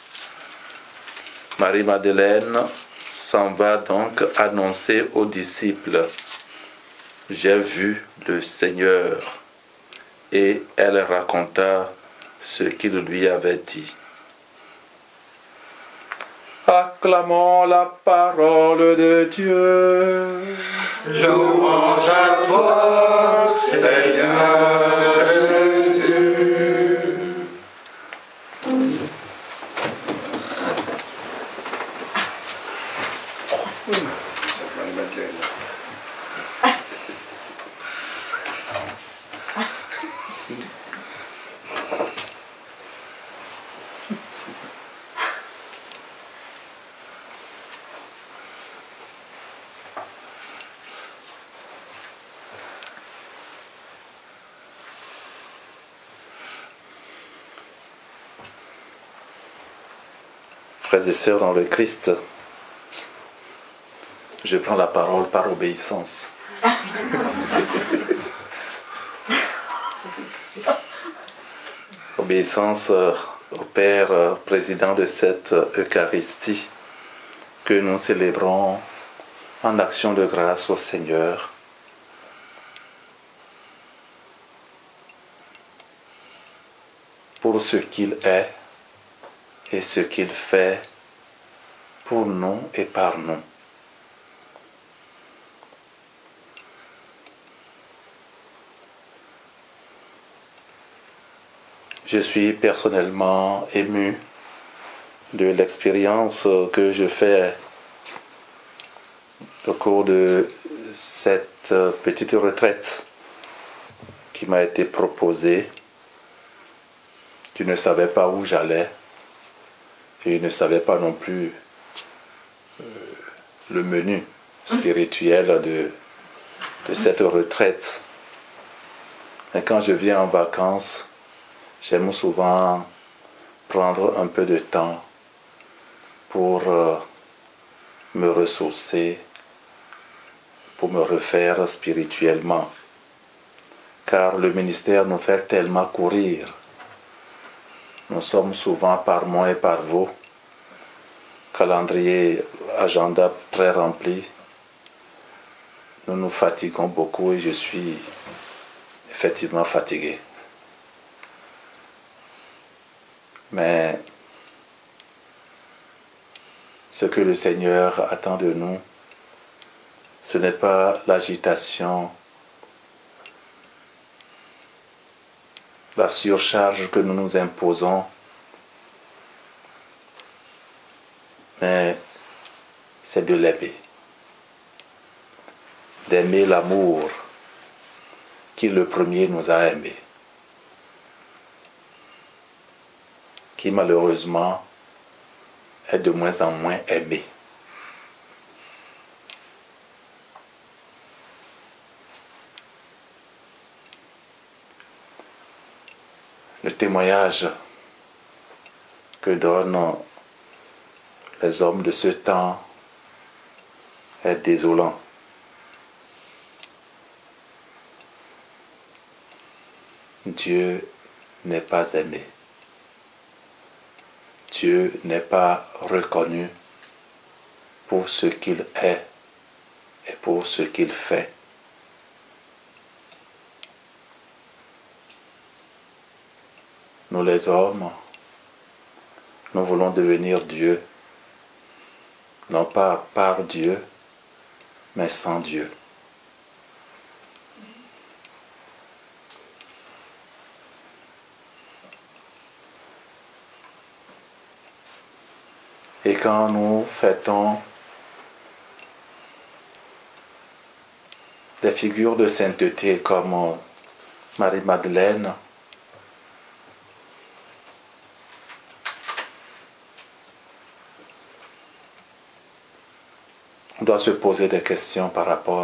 Marie-Madeleine s'en va donc annoncer aux disciples, j'ai vu le Seigneur. Et elle raconta ce qu'il lui avait dit. Acclamons la parole de Dieu. Louange à toi, Seigneur Jésus. Frères et sœurs dans le Christ, je prends la parole par obéissance. Obéissance au Père président de cette Eucharistie que nous célébrons en action de grâce au Seigneur. Pour ce qu'il est et ce qu'il fait pour nous et par nous. Je suis personnellement ému de l'expérience que je fais au cours de cette petite retraite qui m'a été proposée. Je ne savais pas où j'allais. Et je ne savais pas non plus le menu spirituel de cette retraite. Mais quand je viens en vacances, j'aime souvent prendre un peu de temps pour me ressourcer, pour me refaire spirituellement. Car le ministère nous fait tellement courir. Nous sommes souvent par moi et par vous, calendrier, agenda très rempli. Nous nous fatiguons beaucoup et je suis effectivement fatigué. Mais ce que le Seigneur attend de nous, ce n'est pas l'agitation, la surcharge que nous nous imposons, mais c'est de l'aimer. D'aimer l'amour qui le premier nous a aimés, qui malheureusement est de moins en moins aimé. Le témoignage que donnent les hommes de ce temps est désolant. Dieu n'est pas aimé. Dieu n'est pas reconnu pour ce qu'il est et pour ce qu'il fait. Nous les hommes, nous voulons devenir Dieu, non pas par Dieu, mais sans Dieu. Et quand nous fêtons des figures de sainteté comme Marie-Madeleine, on doit se poser des questions par rapport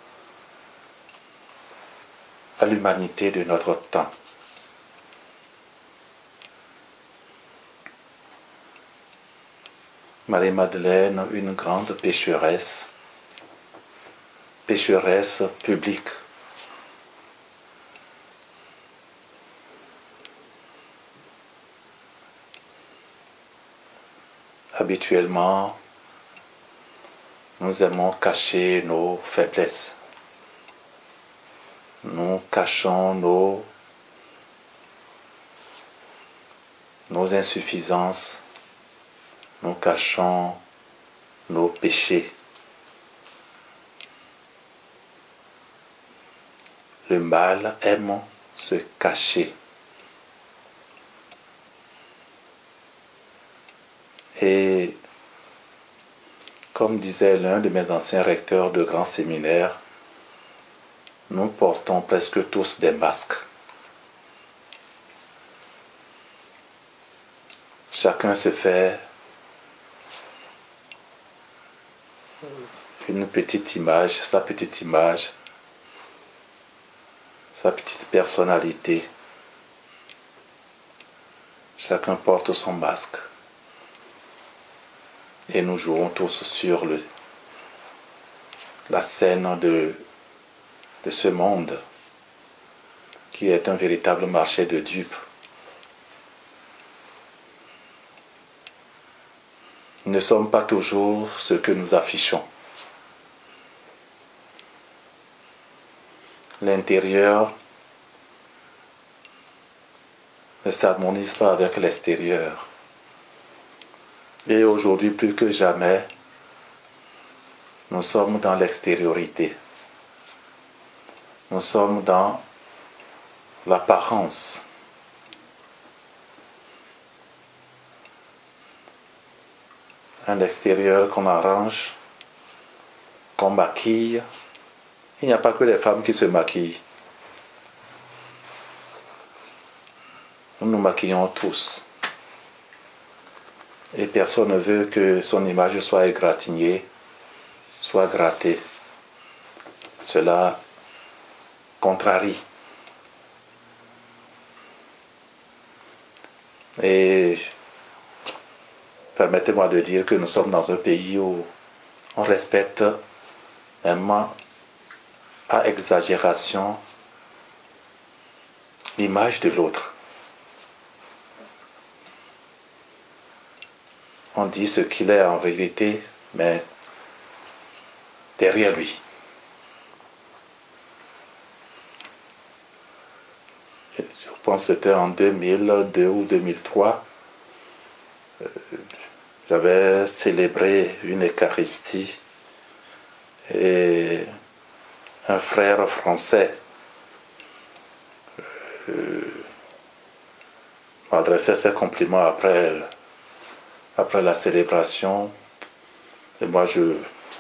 à l'humanité de notre temps. Marie-Madeleine, une grande pécheresse publique. Habituellement, nous aimons cacher nos faiblesses. Nous cachons nos insuffisances. Nous cachons nos péchés. Le mal aime se cacher. Et comme disait l'un de mes anciens recteurs de grands séminaires, nous portons presque tous des masques. Chacun se fait une petite image, sa petite personnalité. Chacun porte son masque. Et nous jouons tous sur la scène de ce monde qui est un véritable marché de dupes. Nous ne sommes pas toujours ce que nous affichons. L'intérieur ne s'harmonise pas avec l'extérieur. Et aujourd'hui, plus que jamais, nous sommes dans l'extériorité. Nous sommes dans l'apparence. Un extérieur qu'on arrange, qu'on maquille. Il n'y a pas que les femmes qui se maquillent. Nous nous maquillons tous. Et personne ne veut que son image soit égratignée, soit grattée. Cela contrarie. Et permettez-moi de dire que nous sommes dans un pays où on respecte vraiment à exagération l'image de l'autre. On dit ce qu'il est en vérité, mais derrière lui. Je pense que c'était en 2002 ou 2003. J'avais célébré une Eucharistie et un frère français m'adressait ses compliments après la célébration. Et moi, je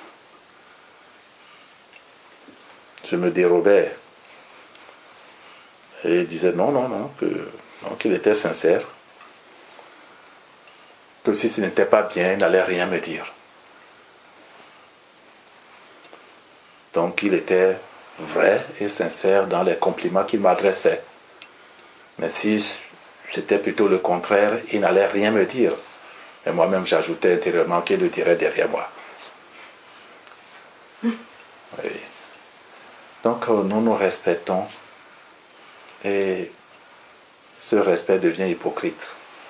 me dérobais. Et il disait non, qu'il était sincère. Que si ce n'était pas bien, il n'allait rien me dire. Donc il était vrai et sincère dans les compliments qu'il m'adressait. Mais si c'était plutôt le contraire, il n'allait rien me dire. Et moi-même j'ajoutais intérieurement qu'il le dirait derrière moi. Oui. Donc nous nous respectons et ce respect devient hypocrite.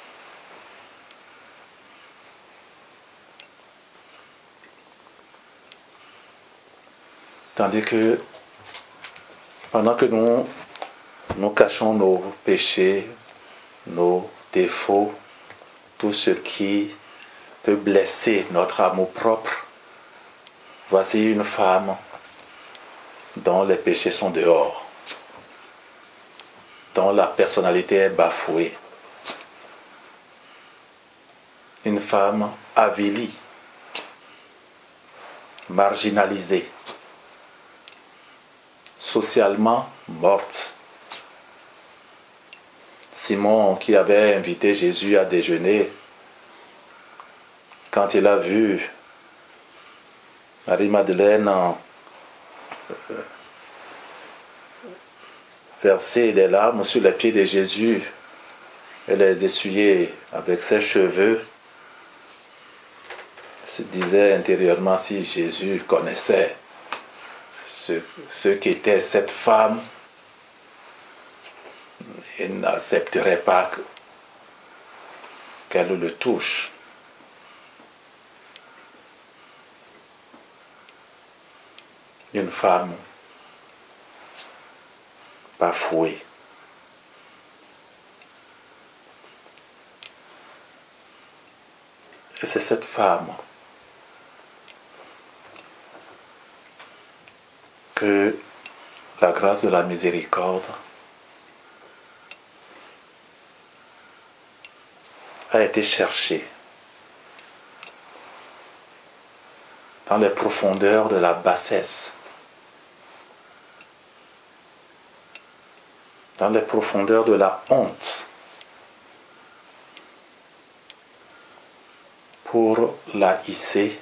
Tandis que pendant que nous cachons nos péchés, nos défauts, tout ce qui peut blesser notre amour propre, Voici une femme dont les péchés sont dehors, dont la personnalité est bafouée. Une femme avilie, marginalisée, socialement morte. Simon, qui avait invité Jésus à déjeuner, quand il a vu Marie-Madeleine verser des larmes sur les pieds de Jésus et les essuyer avec ses cheveux, se disait intérieurement, si Jésus connaissait ce qu'était cette femme, il n'accepterait pas qu'elle le touche. Une femme bafouée. Et c'est cette femme que la grâce de la miséricorde a été cherchée dans les profondeurs de la bassesse, dans les profondeurs de la honte, pour la hisser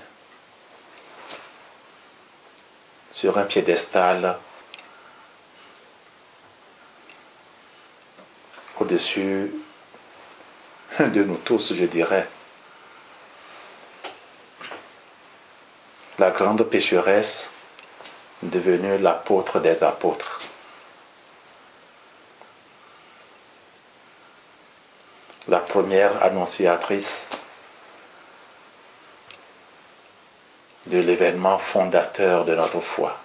sur un piédestal au-dessus de nous tous, je dirais. La grande pécheresse devenue l'apôtre des apôtres. La première annonciatrice de l'événement fondateur de notre foi,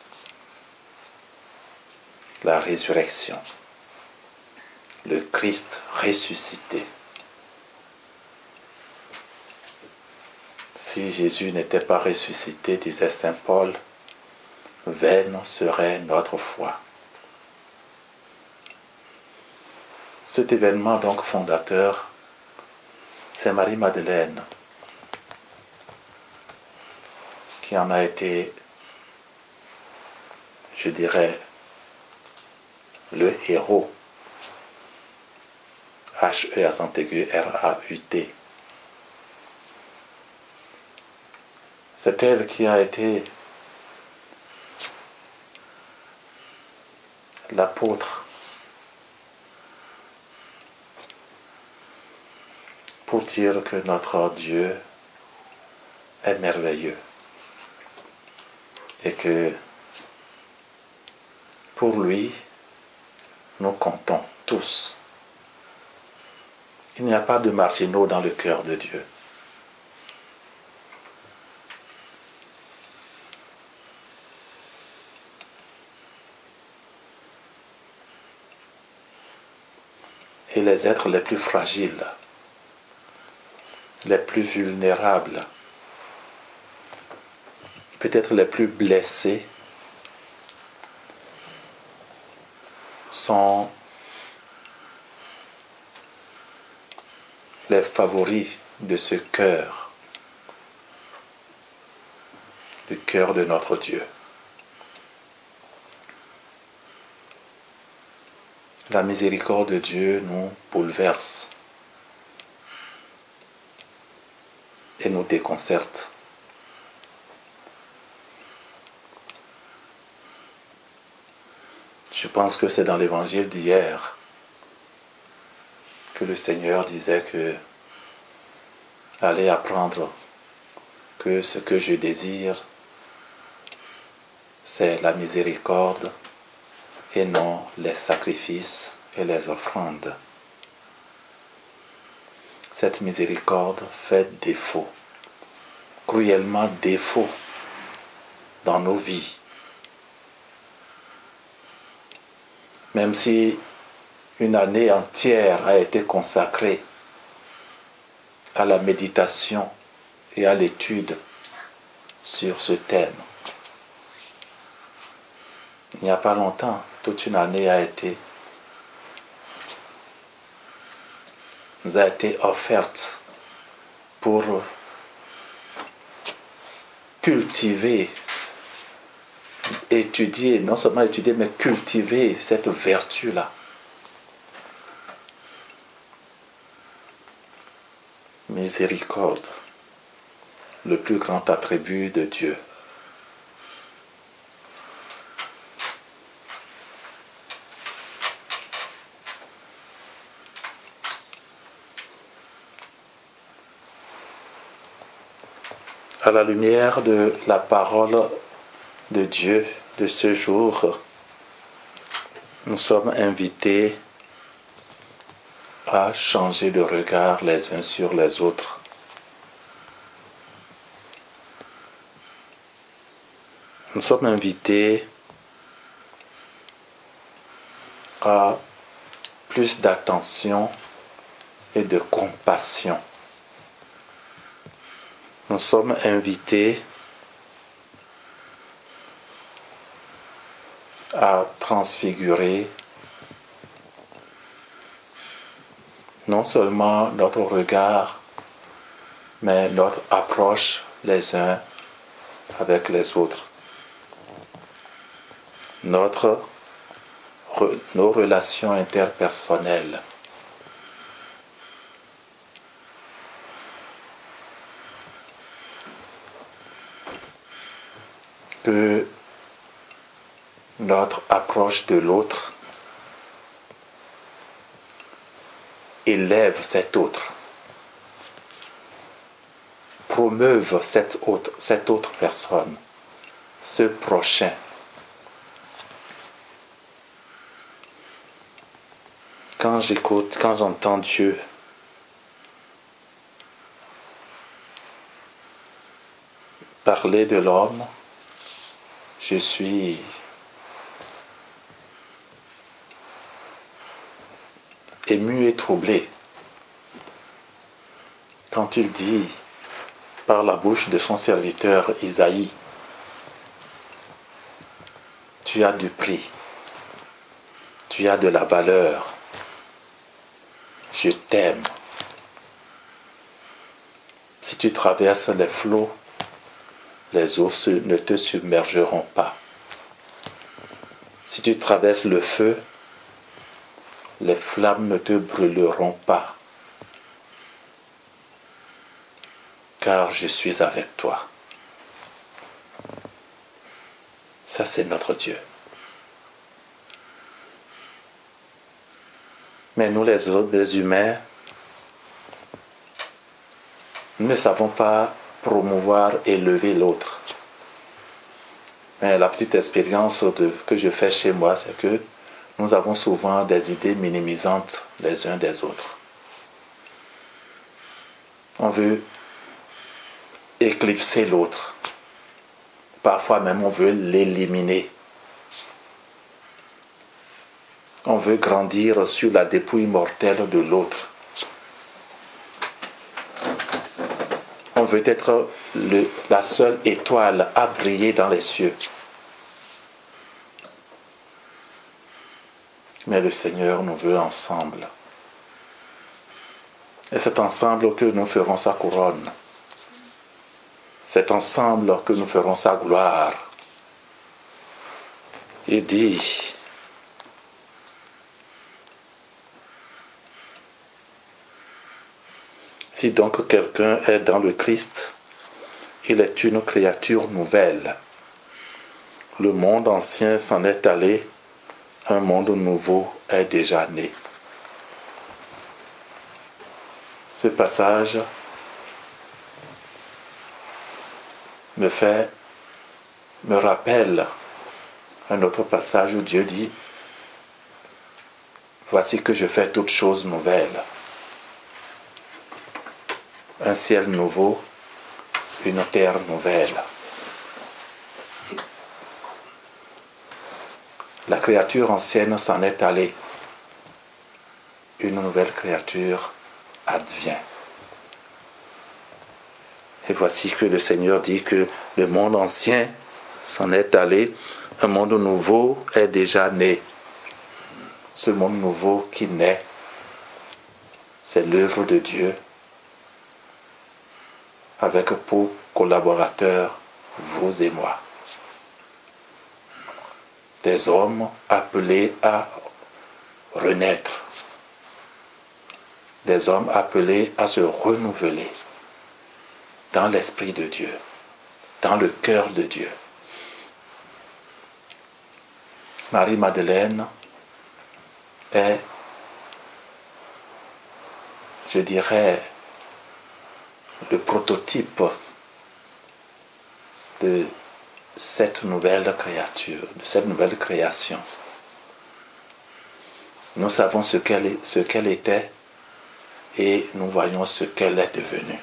la résurrection, le Christ ressuscité. Si Jésus n'était pas ressuscité, disait saint Paul, vaine serait notre foi. Cet événement donc fondateur, c'est Marie-Madeleine qui en a été, je dirais, le héros. H-E accent aigu R-A-U-T. C'est elle qui a été l'apôtre pour dire que notre Dieu est merveilleux et que pour lui, nous comptons tous. Il n'y a pas de marginaux dans le cœur de Dieu. Et les êtres les plus fragiles, les plus vulnérables, peut-être les plus blessés, sont les favoris de ce cœur, du cœur de notre Dieu. La miséricorde de Dieu nous bouleverse et nous déconcerte. Je pense que c'est dans l'évangile d'hier que le Seigneur disait que allez apprendre que ce que je désire, c'est la miséricorde et non les sacrifices et les offrandes. Cette miséricorde fait défaut, cruellement défaut dans nos vies. Même si une année entière a été consacrée à la méditation et à l'étude sur ce thème. Il n'y a pas longtemps, toute une année nous a été offerte pour cultiver, étudier, non seulement étudier, mais cultiver cette vertu-là. Miséricorde, le plus grand attribut de Dieu. À la lumière de la parole de Dieu de ce jour, nous sommes invités à changer de regard les uns sur les autres. Nous sommes invités à plus d'attention et de compassion. Nous sommes invités à transfigurer non seulement notre regard, mais notre approche les uns avec les autres. Nos relations interpersonnelles. Que notre approche de l'autre élève cet autre, promeuve cette autre personne, ce prochain. Quand j'entends Dieu, parler de l'homme, je suis ému et troublé quand il dit par la bouche de son serviteur Isaïe, tu as du prix, tu as de la valeur, je t'aime. Si tu traverses les flots, les eaux ne te submergeront pas. Si tu traverses le feu, les flammes ne te brûleront pas. Car je suis avec toi. Ça, c'est notre Dieu. Mais nous, les autres, les humains, nous ne savons pas promouvoir, élever l'autre. Mais la petite expérience que je fais chez moi, c'est que nous avons souvent des idées minimisantes les uns des autres. On veut éclipser l'autre. Parfois même on veut l'éliminer. On veut grandir sur la dépouille mortelle de l'autre. On veut être la seule étoile à briller dans les cieux. Mais le Seigneur nous veut ensemble. Et c'est ensemble que nous ferons sa couronne. C'est ensemble que nous ferons sa gloire. Il dit, si donc quelqu'un est dans le Christ, il est une créature nouvelle. Le monde ancien s'en est allé, un monde nouveau est déjà né. Ce passage me rappelle un autre passage où Dieu dit, voici que je fais toutes choses nouvelles. Un ciel nouveau, une terre nouvelle. La créature ancienne s'en est allée. Une nouvelle créature advient. Et voici que le Seigneur dit que le monde ancien s'en est allé, un monde nouveau est déjà né. Ce monde nouveau qui naît, c'est l'œuvre de Dieu, avec pour collaborateurs vous et moi. Des hommes appelés à renaître, des hommes appelés à se renouveler dans l'Esprit de Dieu, dans le cœur de Dieu. Marie-Madeleine est, je dirais, le prototype de cette nouvelle créature, de cette nouvelle création. Nous savons ce qu'elle était et nous voyons ce qu'elle est devenue.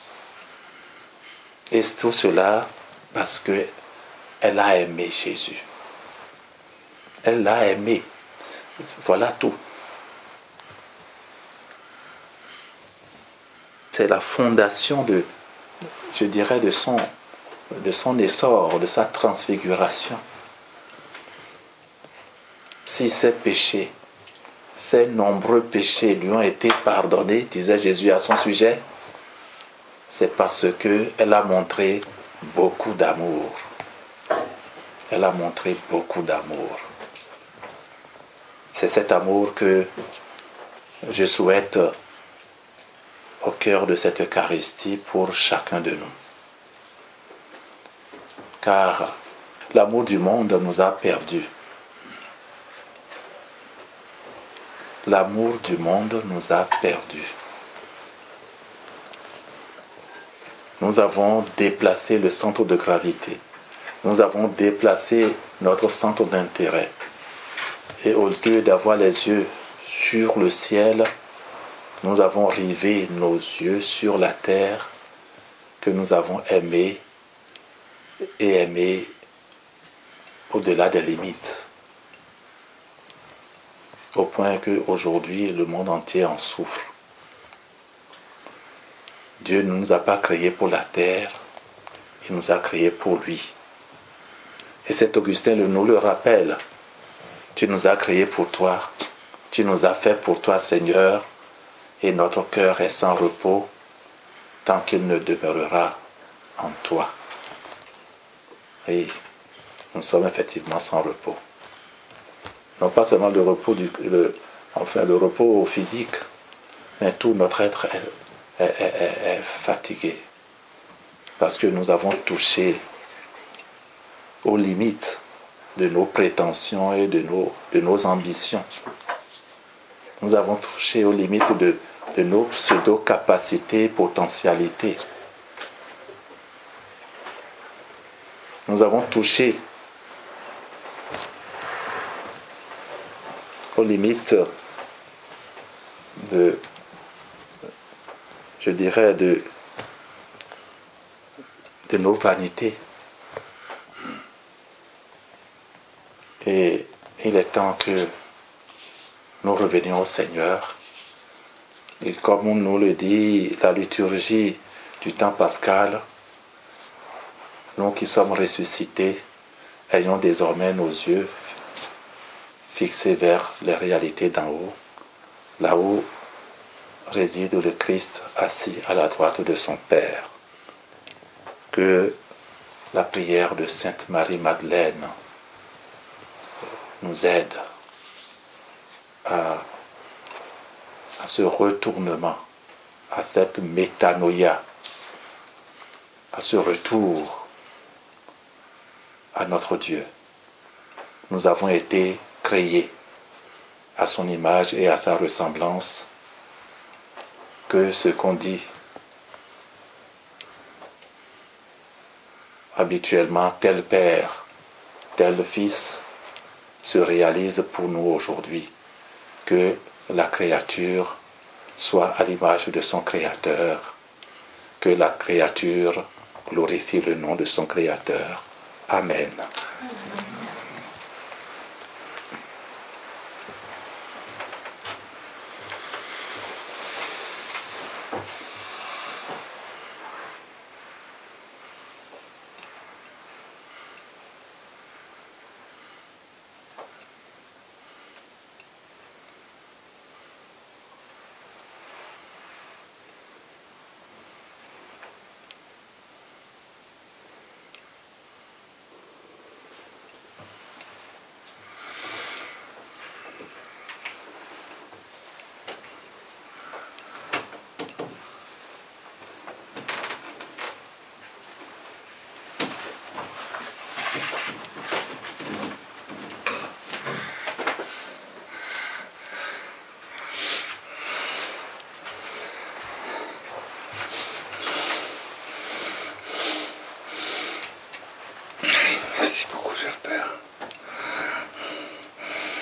Et tout cela parce qu'elle a aimé Jésus. Elle l'a aimé. Voilà tout. C'est la fondation de son essor, de sa transfiguration. Si ses péchés, ses nombreux péchés lui ont été pardonnés, disait Jésus à son sujet, c'est parce qu'elle a montré beaucoup d'amour. Elle a montré beaucoup d'amour. C'est cet amour que je souhaite au cœur de cette Eucharistie pour chacun de nous. Car l'amour du monde nous a perdus. L'amour du monde nous a perdus. Nous avons déplacé le centre de gravité. Nous avons déplacé notre centre d'intérêt. Et au lieu d'avoir les yeux sur le ciel, nous avons rivé nos yeux sur la terre que nous avons aimée et aimée au-delà des limites. Au point qu'aujourd'hui, le monde entier en souffre. Dieu ne nous a pas créés pour la terre, il nous a créés pour lui. Et cet Augustin nous le rappelle. Tu nous as créés pour toi, tu nous as fait pour toi, Seigneur, et notre cœur est sans repos tant qu'il ne demeurera en toi. Et nous sommes effectivement sans repos. Non pas seulement le repos le repos physique, mais tout notre être est fatigué. Parce que nous avons touché aux limites de nos prétentions et de nos ambitions. Nous avons touché aux limites de nos pseudo-capacités, potentialités. Nous avons touché aux limites de nos vanités. Et il est temps que nous revenions au Seigneur. Et comme on nous le dit, la liturgie du temps pascal, nous qui sommes ressuscités, ayons désormais nos yeux fixés vers les réalités d'en haut, là où réside le Christ assis à la droite de son Père. Que la prière de Sainte Marie-Madeleine nous aide à ce retournement, à cette métanoïa, à ce retour à notre Dieu. Nous avons été créés à son image et à sa ressemblance. Que ce qu'on dit habituellement, tel Père, tel Fils, se réalise pour nous aujourd'hui. Que la créature soit à l'image de son Créateur. Que la créature glorifie le nom de son Créateur. Amen.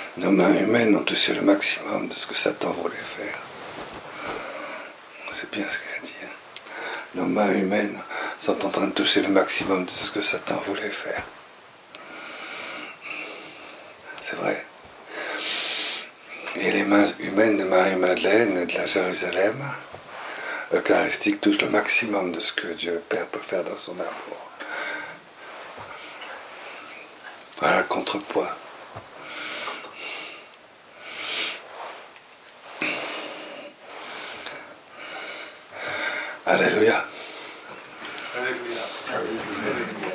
Nos mains humaines ont touché le maximum de ce que Satan voulait faire. C'est bien ce qu'il a dit. Hein. Nos mains humaines sont en train de toucher le maximum de ce que Satan voulait faire. C'est vrai. Et les mains humaines de Marie-Madeleine et de la Jérusalem eucharistique touchent le maximum de ce que Dieu le Père peut faire dans son amour. Voilà le contrepoids. Alléluia. Alléluia. Alléluia.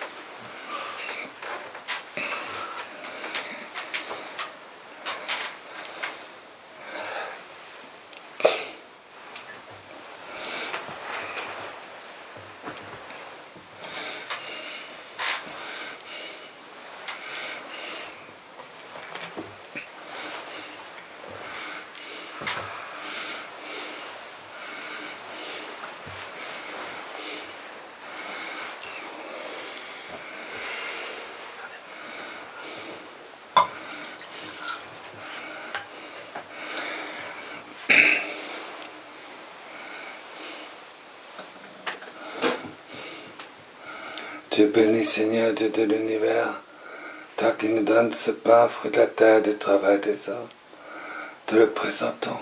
Dieu béni, Seigneur, Dieu de l'univers, toi qui nous donnes ce pain, fruit de la terre, du travail des hommes, te le présentons.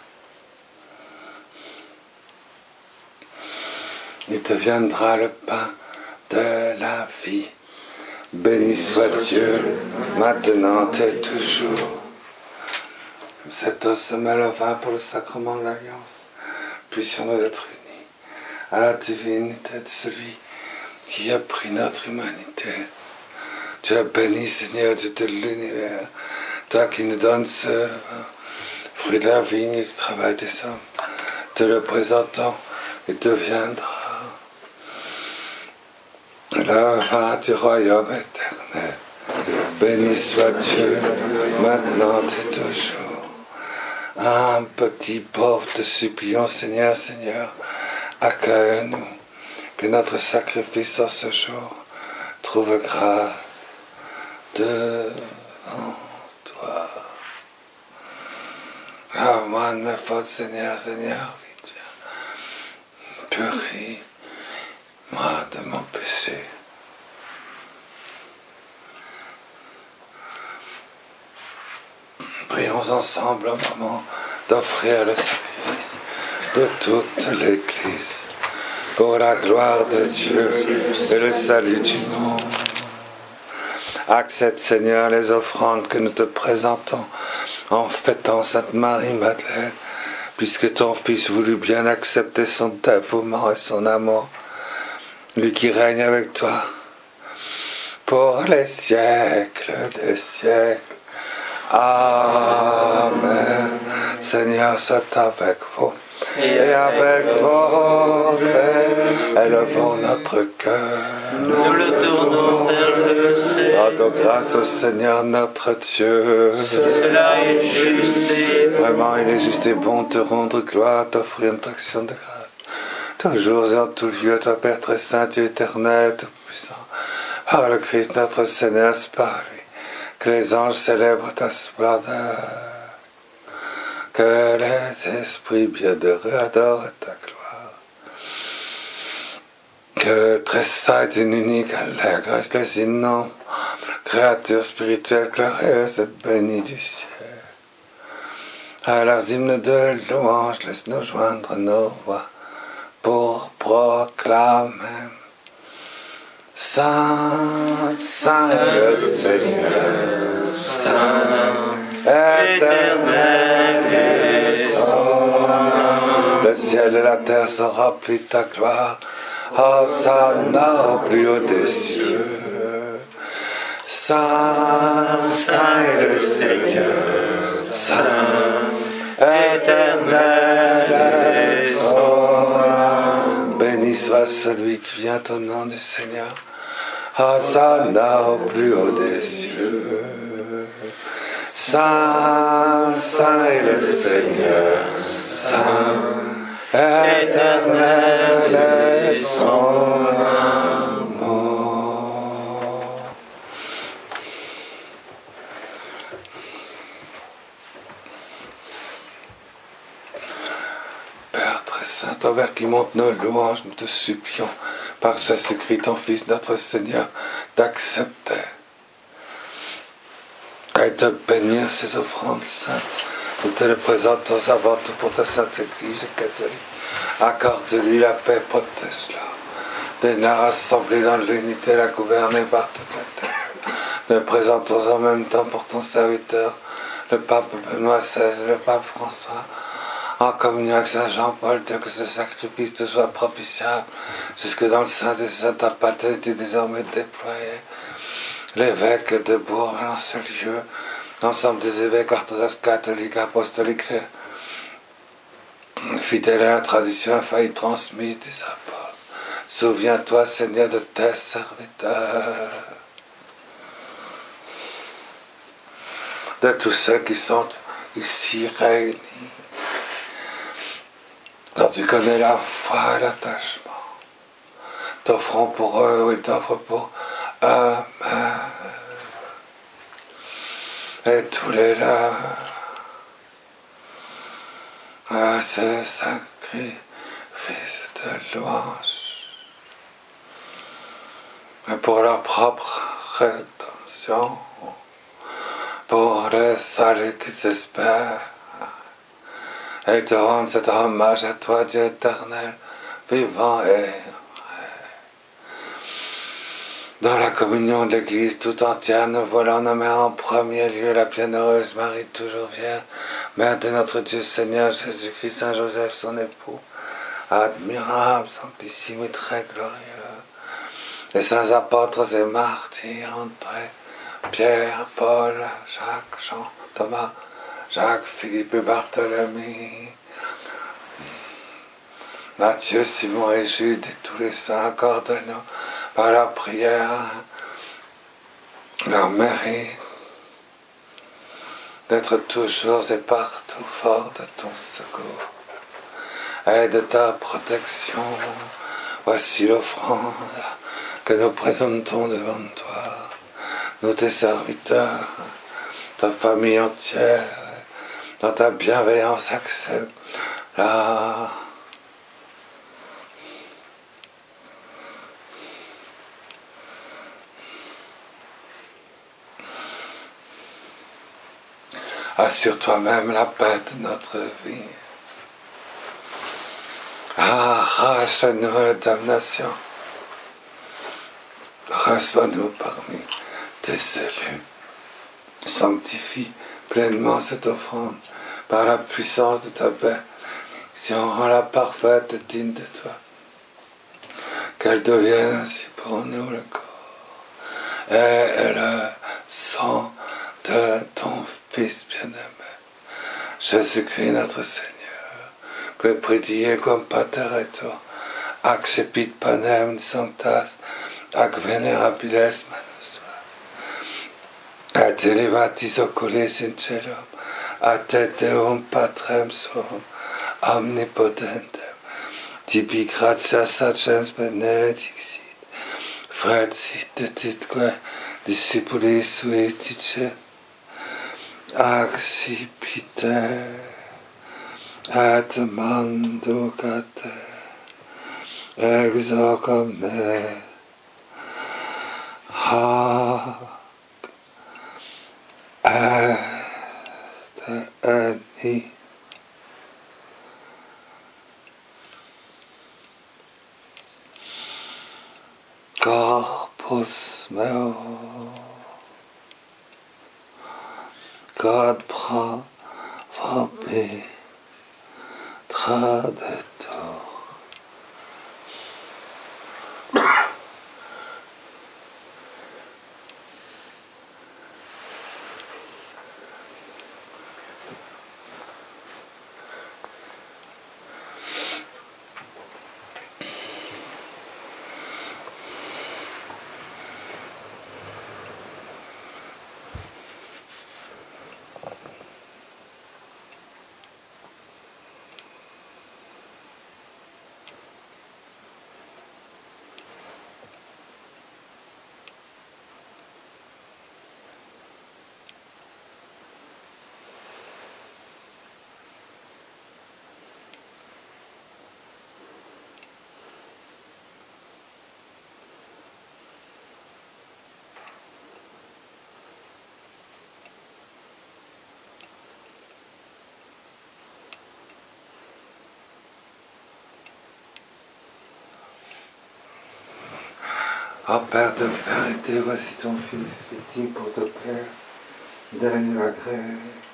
Il deviendra le pain de la vie. Béni soit Dieu, maintenant et toujours. Cet os se met le vin pour le sacrement de l'Alliance. Puissions-nous être unis à la divinité de celui qui a pris notre humanité. Tu as béni, Seigneur, Dieu de l'univers, toi qui nous donnes ce fruit de la vigne et du travail des hommes. Te le présentons et deviendra le vin du royaume éternel. Béni soit Dieu, maintenant et toujours. Un petit pauvre te supplions, Seigneur, Seigneur, accueille-nous. Que notre sacrifice en ce jour trouve grâce devant toi. Lave-moi de mes fautes, Seigneur, Seigneur, vite viens. Purifie-moi de mon péché. Prions ensemble au moment d'offrir le sacrifice de toute l'Église. Pour la gloire de Dieu et le salut du monde. Accepte, Seigneur, les offrandes que nous te présentons en fêtant Sainte Marie-Madeleine, puisque ton Fils voulut bien accepter son dévouement et son amour, lui qui règne avec toi pour les siècles des siècles. Amen. Seigneur, soit avec vous. Et avec votre élevons notre cœur. Nous le tournons vers le ciel. Rendons grâce au Seigneur notre Dieu. Cela est juste et bon. Vraiment, il est juste et bon de te rendre gloire, t'offrir une action de grâce. Toujours et en tout lieu, toi Père très saint, Dieu éternel, tout-puissant. Par le Christ notre Seigneur, c'est par lui que les anges célèbrent ta splendeur. Que les esprits bienheureux adorent ta gloire. Que très sainte et unique, allègre, les innombrables créatures spirituelles glorieuses et bénies du ciel. À leurs hymnes de louange, laisse-nous joindre nos voix pour proclamer. Saint, Saint le Seigneur, Saint, éternel et saint. Le ciel et la terre sont remplis de ta gloire. Hosanna au plus haut des cieux. Saint, Saint est le Seigneur, Saint, éternel et saint. Béni soit celui qui vient au nom du Seigneur. Hosanna au plus haut des cieux. Saint, Saint est le Seigneur, Saint, éternel est son amour. Père très saint, envers qui montent nos louanges, nous te supplions, par Jésus-Christ, ton Fils, notre Seigneur, d'accepter et de bénir ces offrandes saintes. Nous te les présentons avant tout pour ta sainte Église catholique. Accorde-lui la paix, protège-la. Des rassemblés dans l'unité, la gouverner par toute la terre. Nous présentons en même temps pour ton serviteur, le pape Benoît XVI, le pape François, en communion avec Saint Jean-Paul, que ce sacrifice te soit propitiable, jusque dans le sein des saints, ta paternité désormais déployée. L'évêque de Bourges, en ce lieu, l'ensemble des évêques orthodoxes, catholiques, apostoliques, fidèles à la tradition infaillible transmise des apôtres. Souviens-toi, Seigneur, de tes serviteurs, de tous ceux qui sont ici réunis, dont tu connais la foi et l'attachement. T'offrons pour eux, oui, t'offre pour eux-mêmes. Et tous les leurs à ce sacrifice de louange, et pour leur propre rédemption, pour le salut qu'ils espèrent, et te rendre cet hommage à toi, Dieu éternel, vivant et vrai. Dans la communion de l'Église tout entière, nous voulons nommer en premier lieu la bienheureuse Marie, toujours vierge, Mère de notre Dieu Seigneur Jésus-Christ, Saint Joseph, son époux, admirable, sanctissime et très glorieux, les saints apôtres et martyrs, André, Pierre, Paul, Jacques, Jean, Thomas, Jacques, Philippe et Barthélemy, Matthieu, Simon et Jude, et tous les saints, accorde-nous par la prière leur mérite d'être toujours et partout fort de ton secours et de ta protection. Voici l'offrande que nous présentons devant toi, nous tes serviteurs, ta famille entière, dans ta bienveillance accepte-la. Assure toi-même la paix de notre vie. Arrache-nous la damnation. Reçois-nous parmi tes élus. Sanctifie pleinement cette offrande par la puissance de ta bénédiction. Rends-la parfaite et digne de toi. Qu'elle devienne ainsi pour nous le corps et le sang de ton Fils bien-aimé, Jésus-Christ notre Seigneur, que prédié comme pater eto, accepit panem sanctas, ac venerabiles manus tuas, et elevatis oculis in celum, a te Deum Patrem suum, omnipotentem, tibi gratias sagens benedixit, frexit et itque discipulis sui dicet, accipite et manducate ex hoc omne hac et eni corpus meo God forbid, traditor. Ô Père de vérité, voici ton Fils, victime pour te plaire, dernier agrès.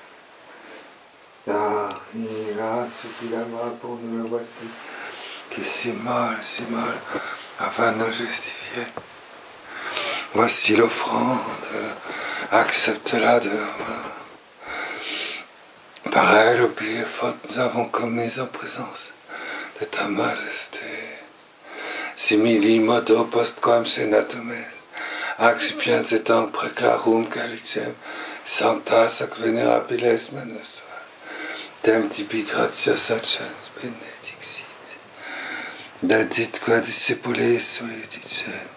Car il a subi la mort pour nous, le voici, qui s'immole, afin de nous justifier. Voici l'offrande, accepte-la de la main. Par elle, oublie les fautes que nous avons commises en présence de ta majesté. Simili modo postquam senatum est, accipiens et tanc preclarum calicem, sancta sac venerabiles manus. Tem tibi gratias accens benedixit. Dadit qua discipules sui dicent.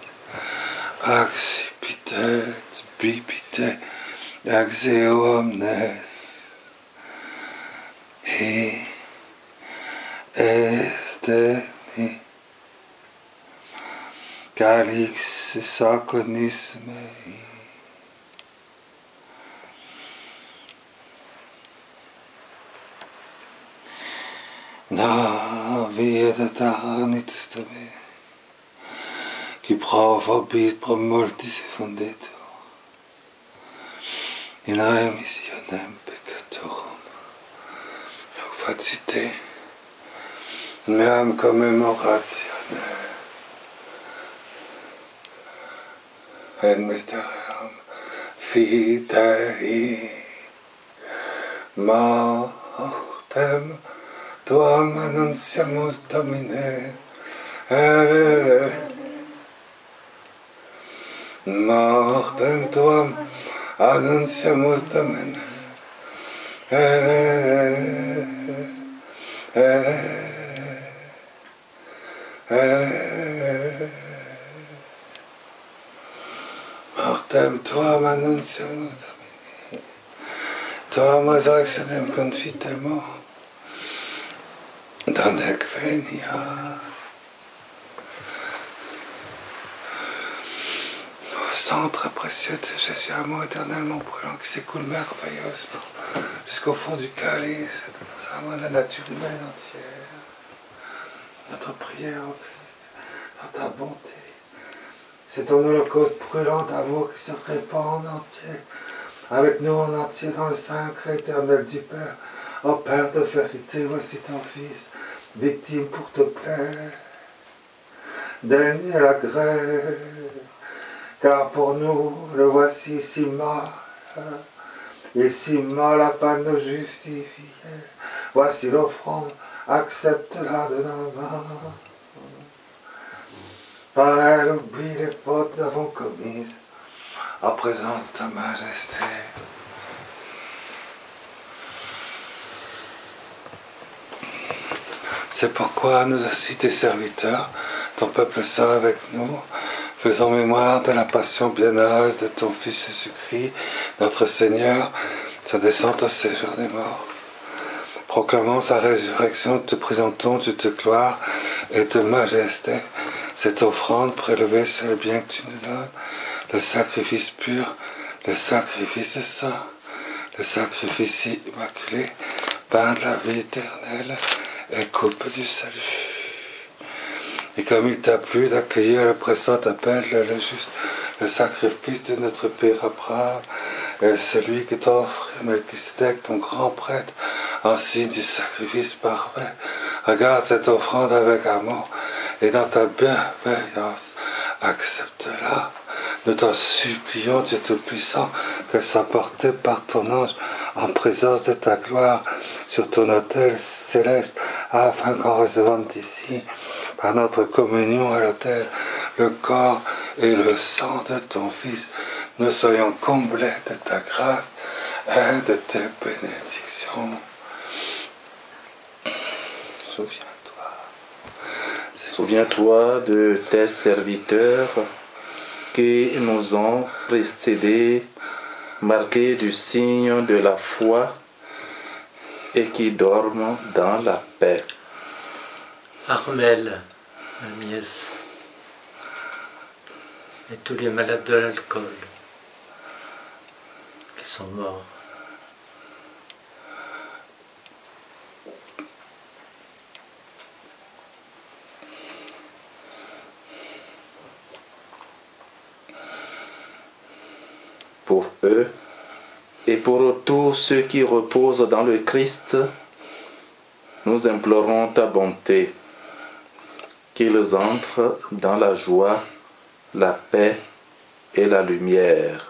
Accipitet, bibite, axeo omnes. He esteni. Calix saconis mei. Na via tarnitis me, qui provobit pro multis fundetur, in remissionem peccatorum, hoc facite, meam commemoratione, et mysterium fidei, mortem tuam annunciamus Domine, mortem tuam annunciamus Domine, mortem tuam annunciamus Domine, tuam resurrectionem confitemur, donec venia. Sang très précieux de Jésus, amour éternellement brûlant qui s'écoule merveilleusement jusqu'au fond du calice et de nos âmes, la nature humaine entière. Notre prière en Christ, dans ta bonté, c'est ton holocauste brûlant d'amour qui se répand en entier, avec nous en entier dans le sacre éternel du Père. Ô Père de vérité, voici ton Fils, victime pour te plaire. Daigne la grève, car pour nous le voici si mal, et si mal afin de nous justifier. Voici l'offrande, accepte-la de nos mains. Par elle, oublie les fautes que nous avons commises en présence de ta majesté. C'est pourquoi nous aussi, tes serviteurs, ton peuple saint avec nous, faisons mémoire de la passion bienheureuse de ton Fils Jésus-Christ, notre Seigneur, sa descente au séjour des morts. Proclamant sa résurrection, te présentons toute gloire et de majesté, cette offrande prélevée sur le bien que tu nous donnes, le sacrifice pur, le sacrifice saint, le sacrifice immaculé, pain de la vie éternelle et coupe du salut. Et comme il t'a plu d'accueillir le pressant appel, le juste, le sacrifice de notre Père Abraham, et celui que t'offre Melchisedec, ton grand prêtre, en signe du sacrifice parfait, regarde cette offrande avec amour, et dans ta bienveillance, accepte-la. Nous t'en supplions, Dieu Tout-Puissant, qu'elle soit portée par ton ange en présence de ta gloire sur ton autel céleste, afin qu'en recevant d'ici, par notre communion à l'autel, le corps et le sang de ton Fils, nous soyons comblés de ta grâce et de tes bénédictions. Souviens-toi de tes serviteurs qui nous ont précédés, marqués du signe de la foi et qui dorment dans la paix. Armel, ma nièce, et tous les malades de l'alcool qui sont morts. eux et pour tous ceux qui reposent dans le Christ, nous implorons ta bonté, qu'ils entrent dans la joie, la paix et la lumière.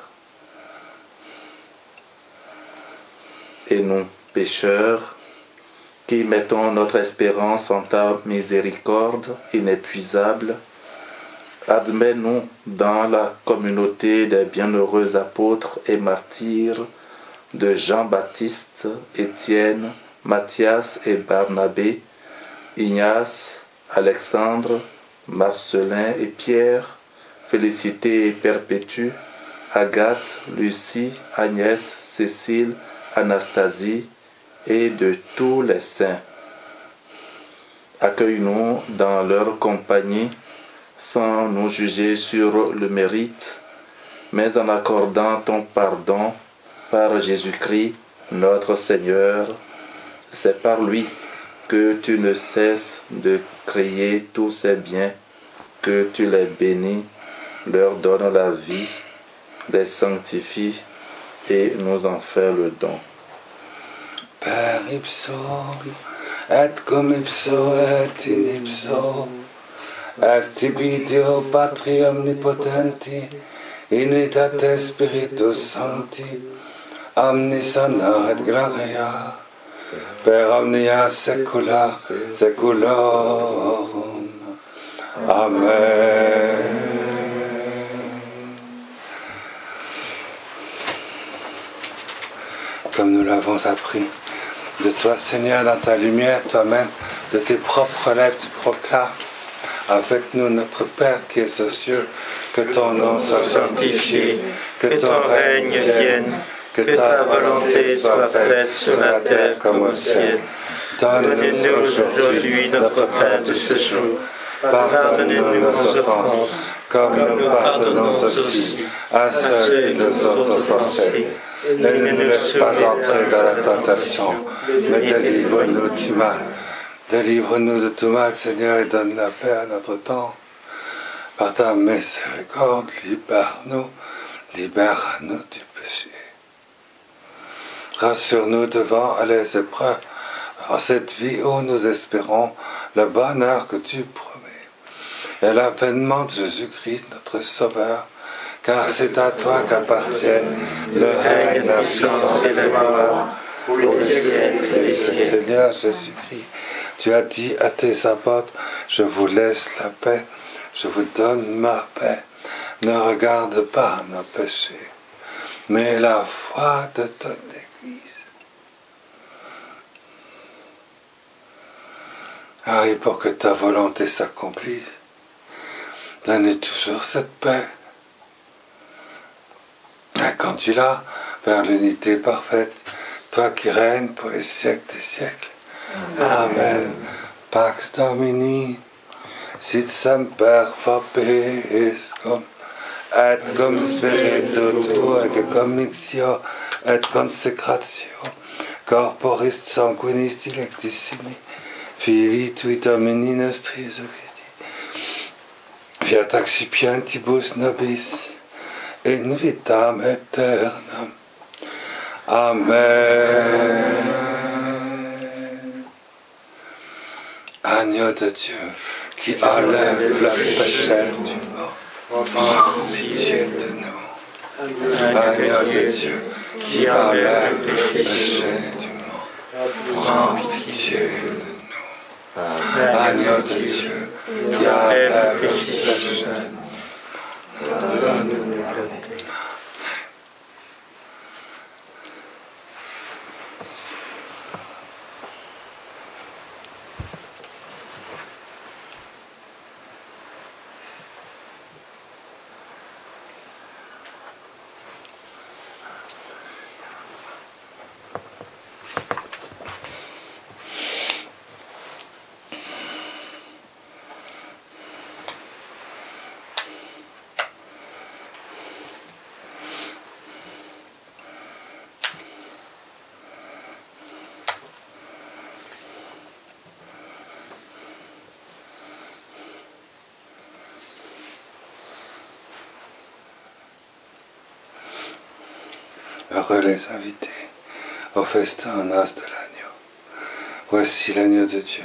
Et nous, pécheurs, qui mettons notre espérance en ta miséricorde inépuisable, admets-nous dans la communauté des bienheureux apôtres et martyrs de Jean-Baptiste, Étienne, Matthias et Barnabé, Ignace, Alexandre, Marcelin et Pierre, Félicité et Perpétue, Agathe, Lucie, Agnès, Cécile, Anastasie et de tous les saints. Accueille-nous dans leur compagnie sans nous juger sur le mérite, mais en accordant ton pardon par Jésus-Christ, notre Seigneur. C'est par lui que tu ne cesses de créer tous ces biens, que tu les bénis, leur donnes la vie, les sanctifies et nous en fais le don. Per ipso, et cum ipso, et in ipso, est tibi Deo Patri omnipotenti, in unitate Spiritus Sancti, omnis honor et gloria, per omnia saecula saeculorum. Amen. Comme nous l'avons appris de toi, Seigneur, dans ta lumière, toi-même, de tes propres lèvres, tu proclames avec nous, notre Père qui est aux cieux, que ton nom soit sanctifié, que ton règne vienne, que ta volonté soit faite sur la terre comme au ciel. Donne-nous aujourd'hui notre pain de ce jour. Pardonne-nous nos offenses, comme nous pardonnons aussi à ceux qui nous ont offensés. Et ne nous laisse pas entrer dans la tentation, mais délivre-nous du mal. Délivre-nous de tout mal, Seigneur, et donne la paix à notre temps. Par ta miséricorde, libère-nous du péché. Rassure-nous devant les épreuves, en cette vie où nous espérons le bonheur que tu promets, et l'avènement de Jésus-Christ, notre Sauveur, car c'est à toi qu'appartiennent le règne, la puissance et la gloire, pour les siècles des siècles. Seigneur Jésus-Christ, tu as dit à tes apôtres, je vous laisse la paix, je vous donne ma paix. Ne regarde pas nos péchés, mais la foi de ton Église. Et pour que ta volonté s'accomplisse, donne toujours cette paix. Et quand tu l'as, vers l'unité parfaite, toi qui règnes pour les siècles des siècles. Amen. Pax Domini, sit semper vobiscum, et cum spiritu tuo, et cum mixio, et consecratio, corporis sanguinis dilectissimi, Filii tui Domini nostri Jesu Christi, fiat accipientibus nobis, in vitam aeternam. Amen. Agneau de Dieu, qui enlève le péché du monde, prends pitié de nous. Agneau de Dieu, qui enlève le péché du monde, prends pitié de nous. Agneau de Dieu, qui enlève le péché, donne-nous la paix. Heureux les invités au festin aux noces de l'agneau. Voici l'agneau de Dieu.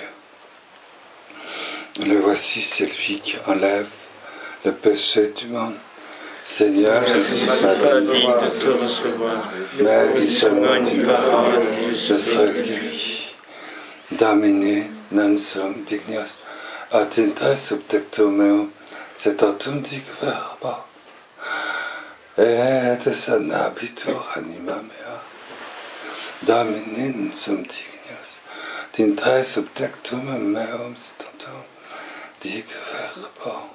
Le voici, c'est lui qui enlève le péché du monde. Seigneur, je ne suis pas digne de te recevoir, mais dis seulement une parole, je serai guéri. Domine, non sum dignius, ad intra subtectum meum, cet autum dic verbo, et sanabitur anima mea. Domine, non sum dignius, ad intra subtectum meum, cet autum dic verbo,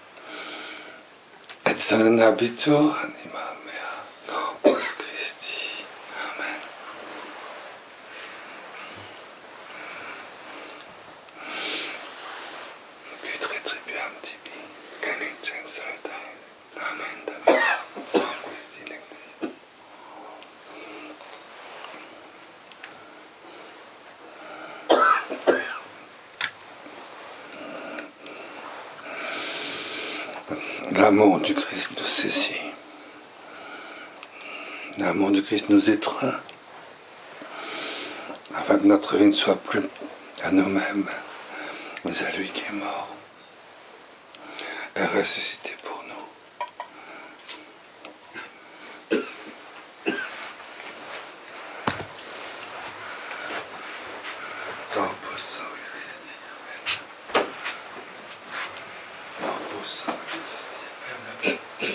et sanabitur anima mea. Corpus Christi. Amen. Gud retribuam tibi, canucem salutae. Amen. Sancte Christi lectis. L'amour du Christ nous saisit. L'amour du Christ nous étreint, afin que notre vie ne soit plus à nous-mêmes, mais à lui qui est mort et ressuscité pour nous. Corpus Sanctus Christi. Corpus Sanctus Christi.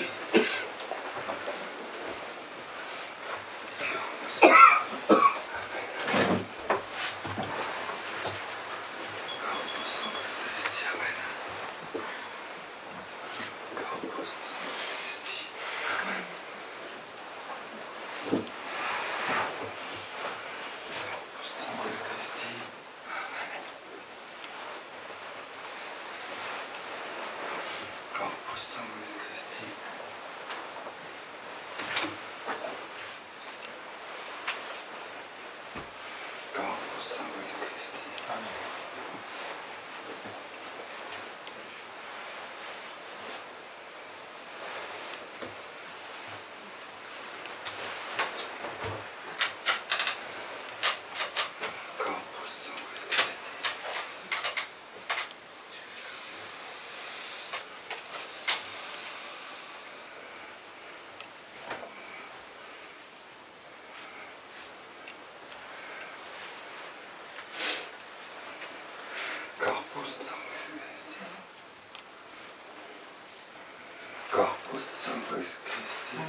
Corpus Sanctus Christi.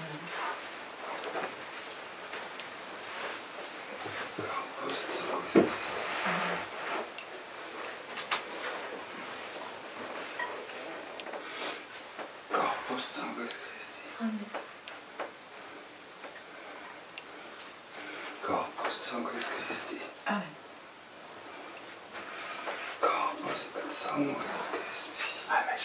Corpus Sanctus Christi. Corpus Sanctus Christi. Corpus Sanctus Christi. Amen. Corpus Sanctus Christi. Amen.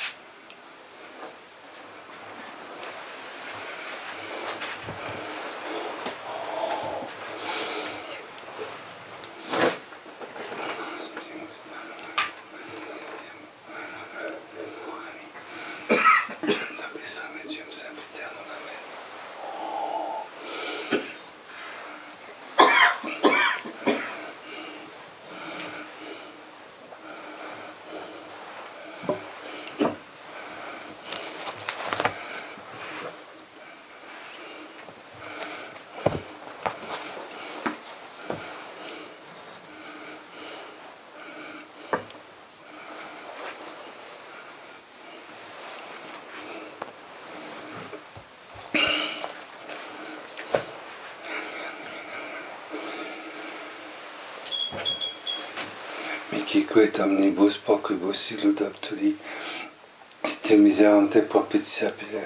Miquique omnibus pocibus illud obtuli, site miserante propitiabile.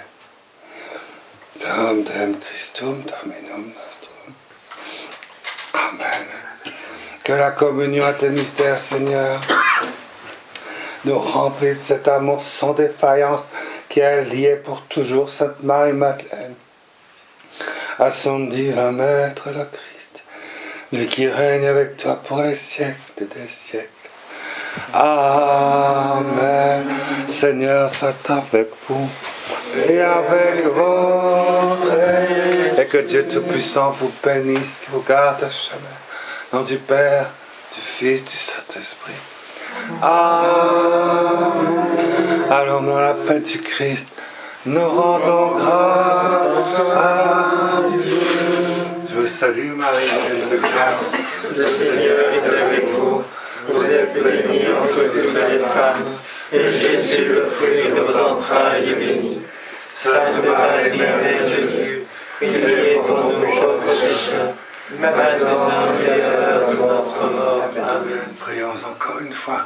Deum Christum Dominum nostrum. Amen. Que la communion à tes mystères, Seigneur, nous remplisse de cet amour sans défaillance qui a lié pour toujours Sainte Marie-Madeleine à son divin Maître, le Christ, lui qui règne avec toi pour les siècles des siècles. Amen. Seigneur, soit avec vous et avec votre esprit. et que Dieu Tout-Puissant vous bénisse, qui vous garde à jamais. Au nom du Père, du Fils, du Saint-Esprit. Amen. Allons dans la paix du Christ. Nous rendons grâce à Dieu. Je vous salue Marie, pleine de grâce. Le Seigneur est avec vous. Vous êtes bénie entre toutes les femmes, et Jésus, le fruit de vos entrailles, est béni. Sainte Marie, Mère de Dieu, priez pour nous pauvres pécheurs, maintenant et à l'heure de notre mort. Amen. Prions encore une fois.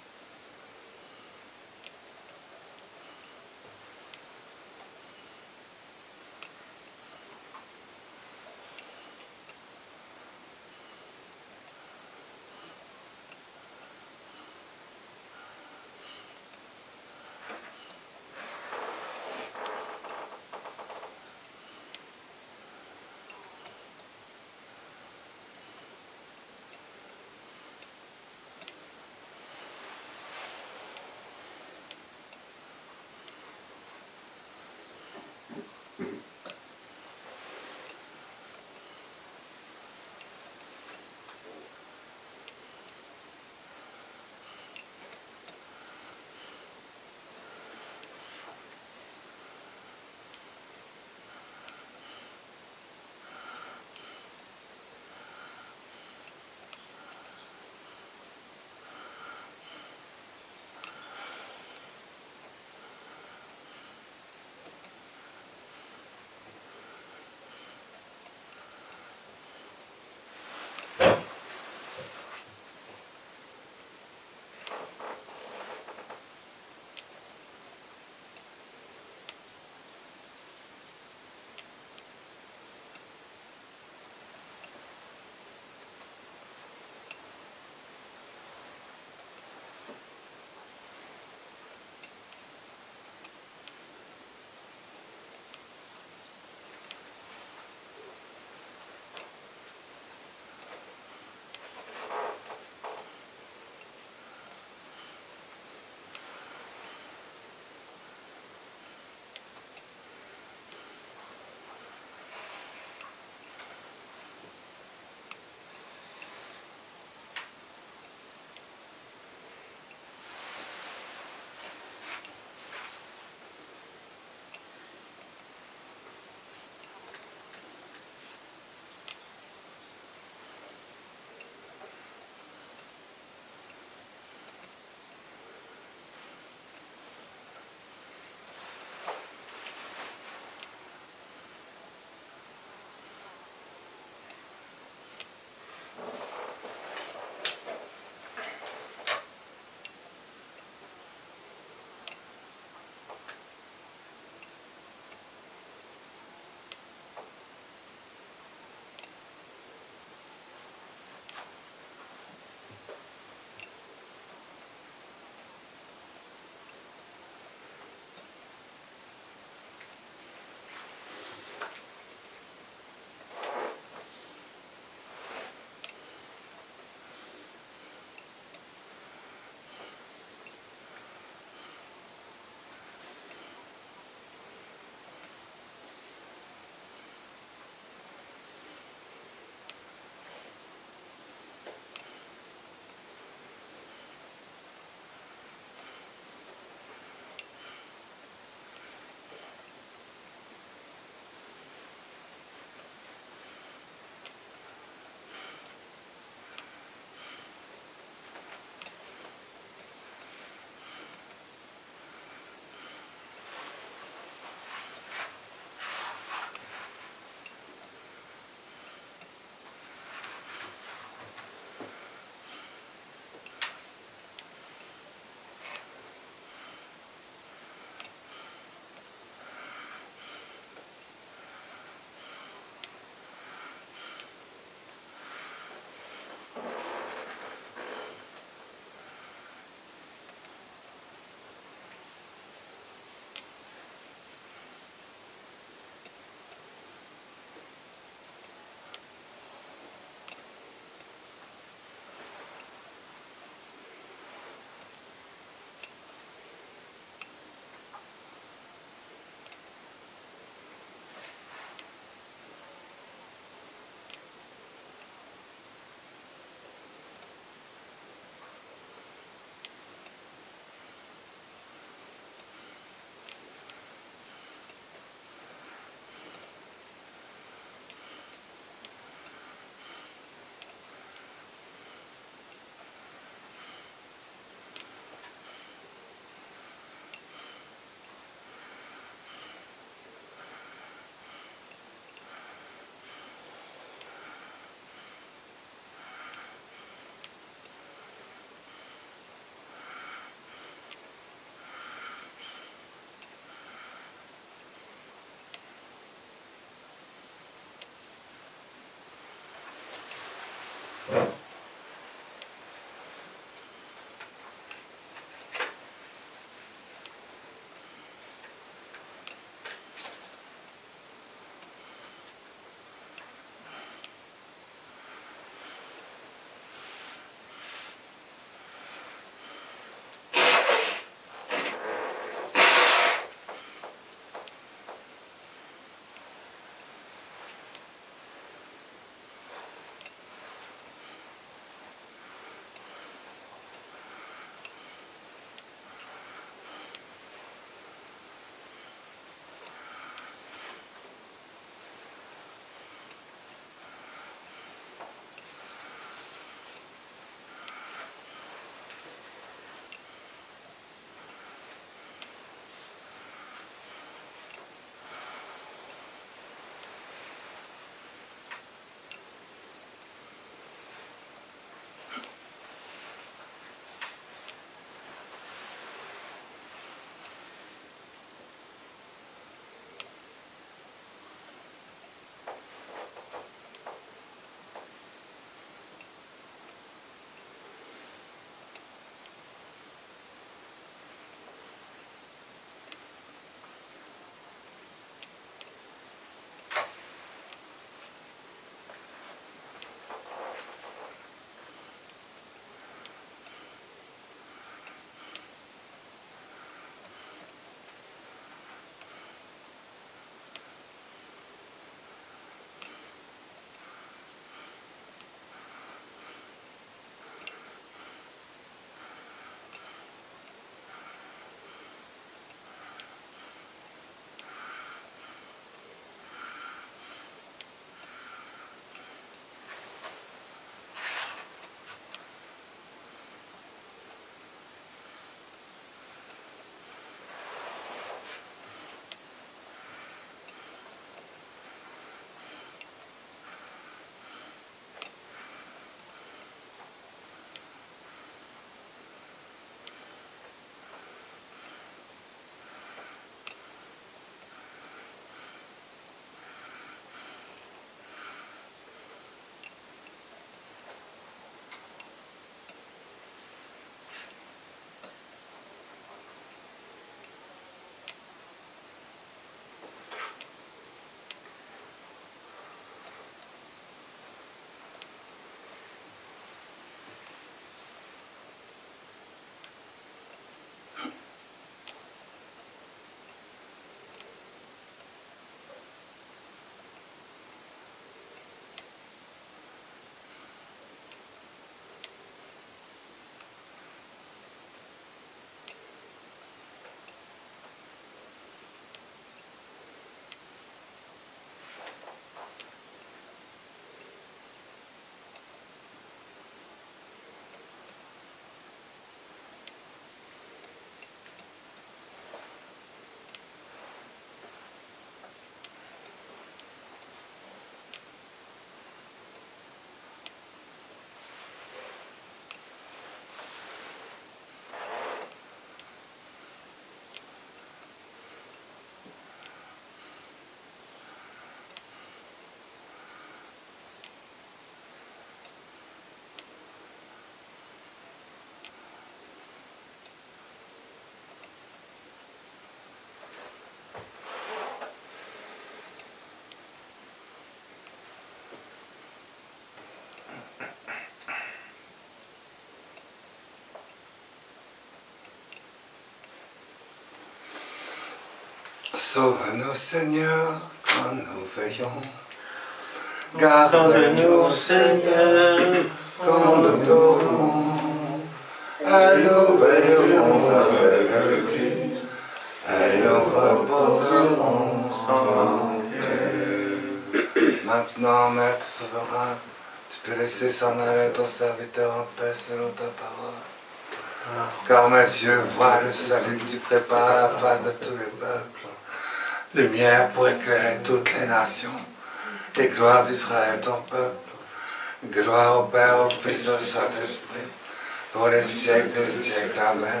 Sauve-nous, Seigneur, quand nous veillons. Garde-nous, Seigneur, quand nous dormons. Et nous veillerons avec le Christ, et nous reposerons en paix. Maintenant, Maître souverain, tu peux laisser s'en aller ton serviteur en paix selon ta parole. Car mes yeux voient le salut que tu prépares à la face de tous les peuples. Lumière pour éclairer toutes les nations. Et gloire d'Israël, ton peuple. Gloire au Père, au Fils et au Saint-Esprit. Pour les siècles des siècles. Amen.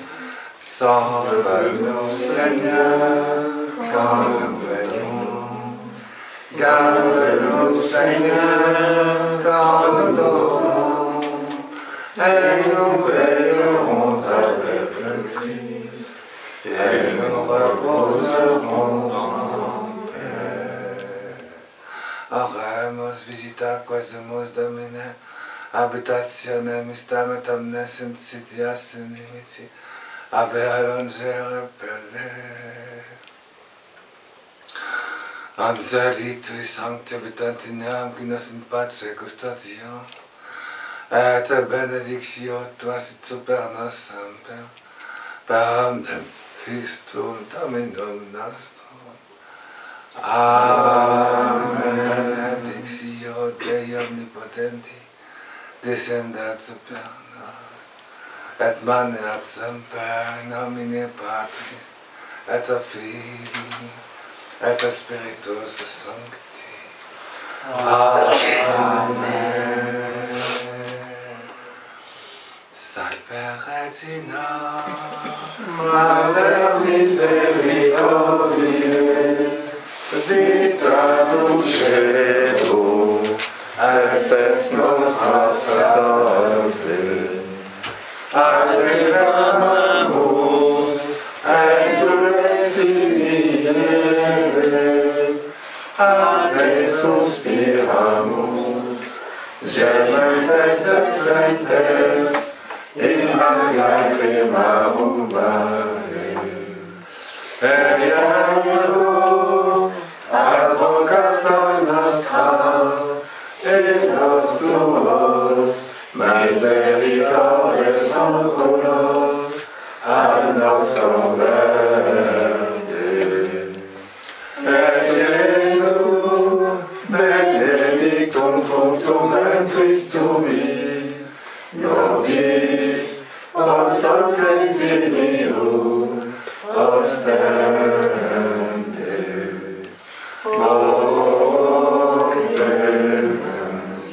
Sauve-nous, Seigneur, quand nous veillons. Garde-nous, Seigneur, quand nous dormons. Et nous veillerons avec le Christ, et nous reposerons en paix. Oremus visita quesumus Domine, habitationem istam et omnes insidias inimici, aver longere pelle. Angeli tui sancti habitantinam, qui nos in pace custodiam, et benedictio tua sit super nos semper, per omnem Christum Dominum nostrum. Amen. Benedictio Dei omnipotenti, descendat super nos, et maneat semper in nomine Patris, et Filii, et Spiritus Sancti. Amen. Salve Regina, Mater misericordiae, vita dulcedo, et spes nostra salve. A te clamamus, exsulescire, a te suspiramus, gementes et flentes, in lacrimarum vale. Eiago, advocata nostra, et nos tuos, misericordias oculos, ad nos converte. Et Iesus, benedictum fructus ventris tui, nobis post hoc exilium ostende. O clemens,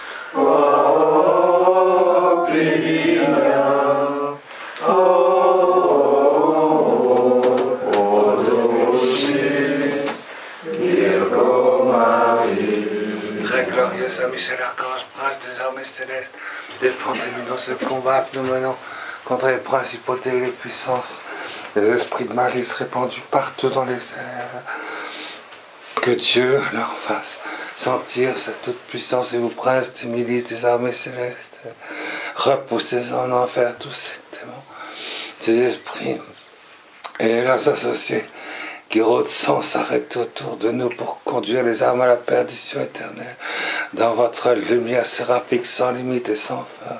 o pia, o dulcis Virgo Maria. Très glorieux Saint Michel Archange, prince des armées célestes, défendez-nous dans ce combat que nous menons contre les principautés et les puissances, les esprits de malice répandus partout dans les airs. Que Dieu leur fasse sentir sa toute puissance et vous, princes des milices des armées célestes, repoussez en enfer tous ces démons, ces esprits et leurs associés qui rôdent sans arrêt autour de nous pour conduire les âmes à la perdition éternelle dans votre lumière séraphique sans limite et sans fin.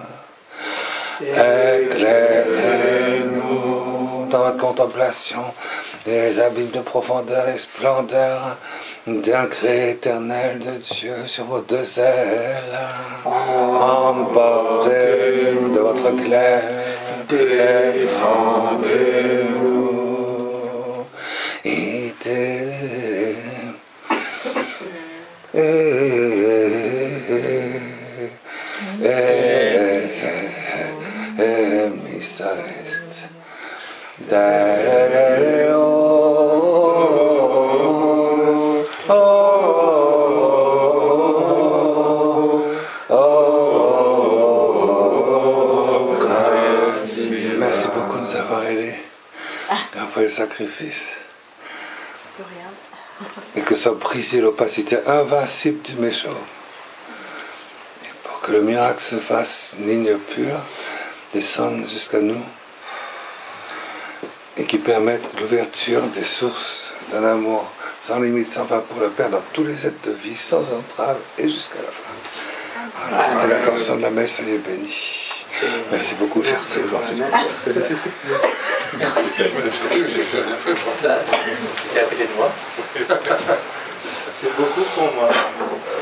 Éclairez-nous dans votre contemplation les abîmes de profondeur et splendeur d'un créé éternel de Dieu sur vos deux ailes. Emportez-nous de votre clair, défendez-nous. Missa est Deo. Merci beaucoup de nous avoir aidés après le sacrifice. Et que soit brisée l'opacité invincible du méchant. Et pour que le miracle se fasse, une ligne pure descende jusqu'à nous et qui permette l'ouverture des sources d'un amour sans limite, sans fin pour le Père dans tous les êtres de vie, sans entrave et jusqu'à la fin. Voilà, c'était l'intention de la messe, soyez bénis. Merci beaucoup, cher Seigneur. C'est à côté de moi. C'est beaucoup pour moi.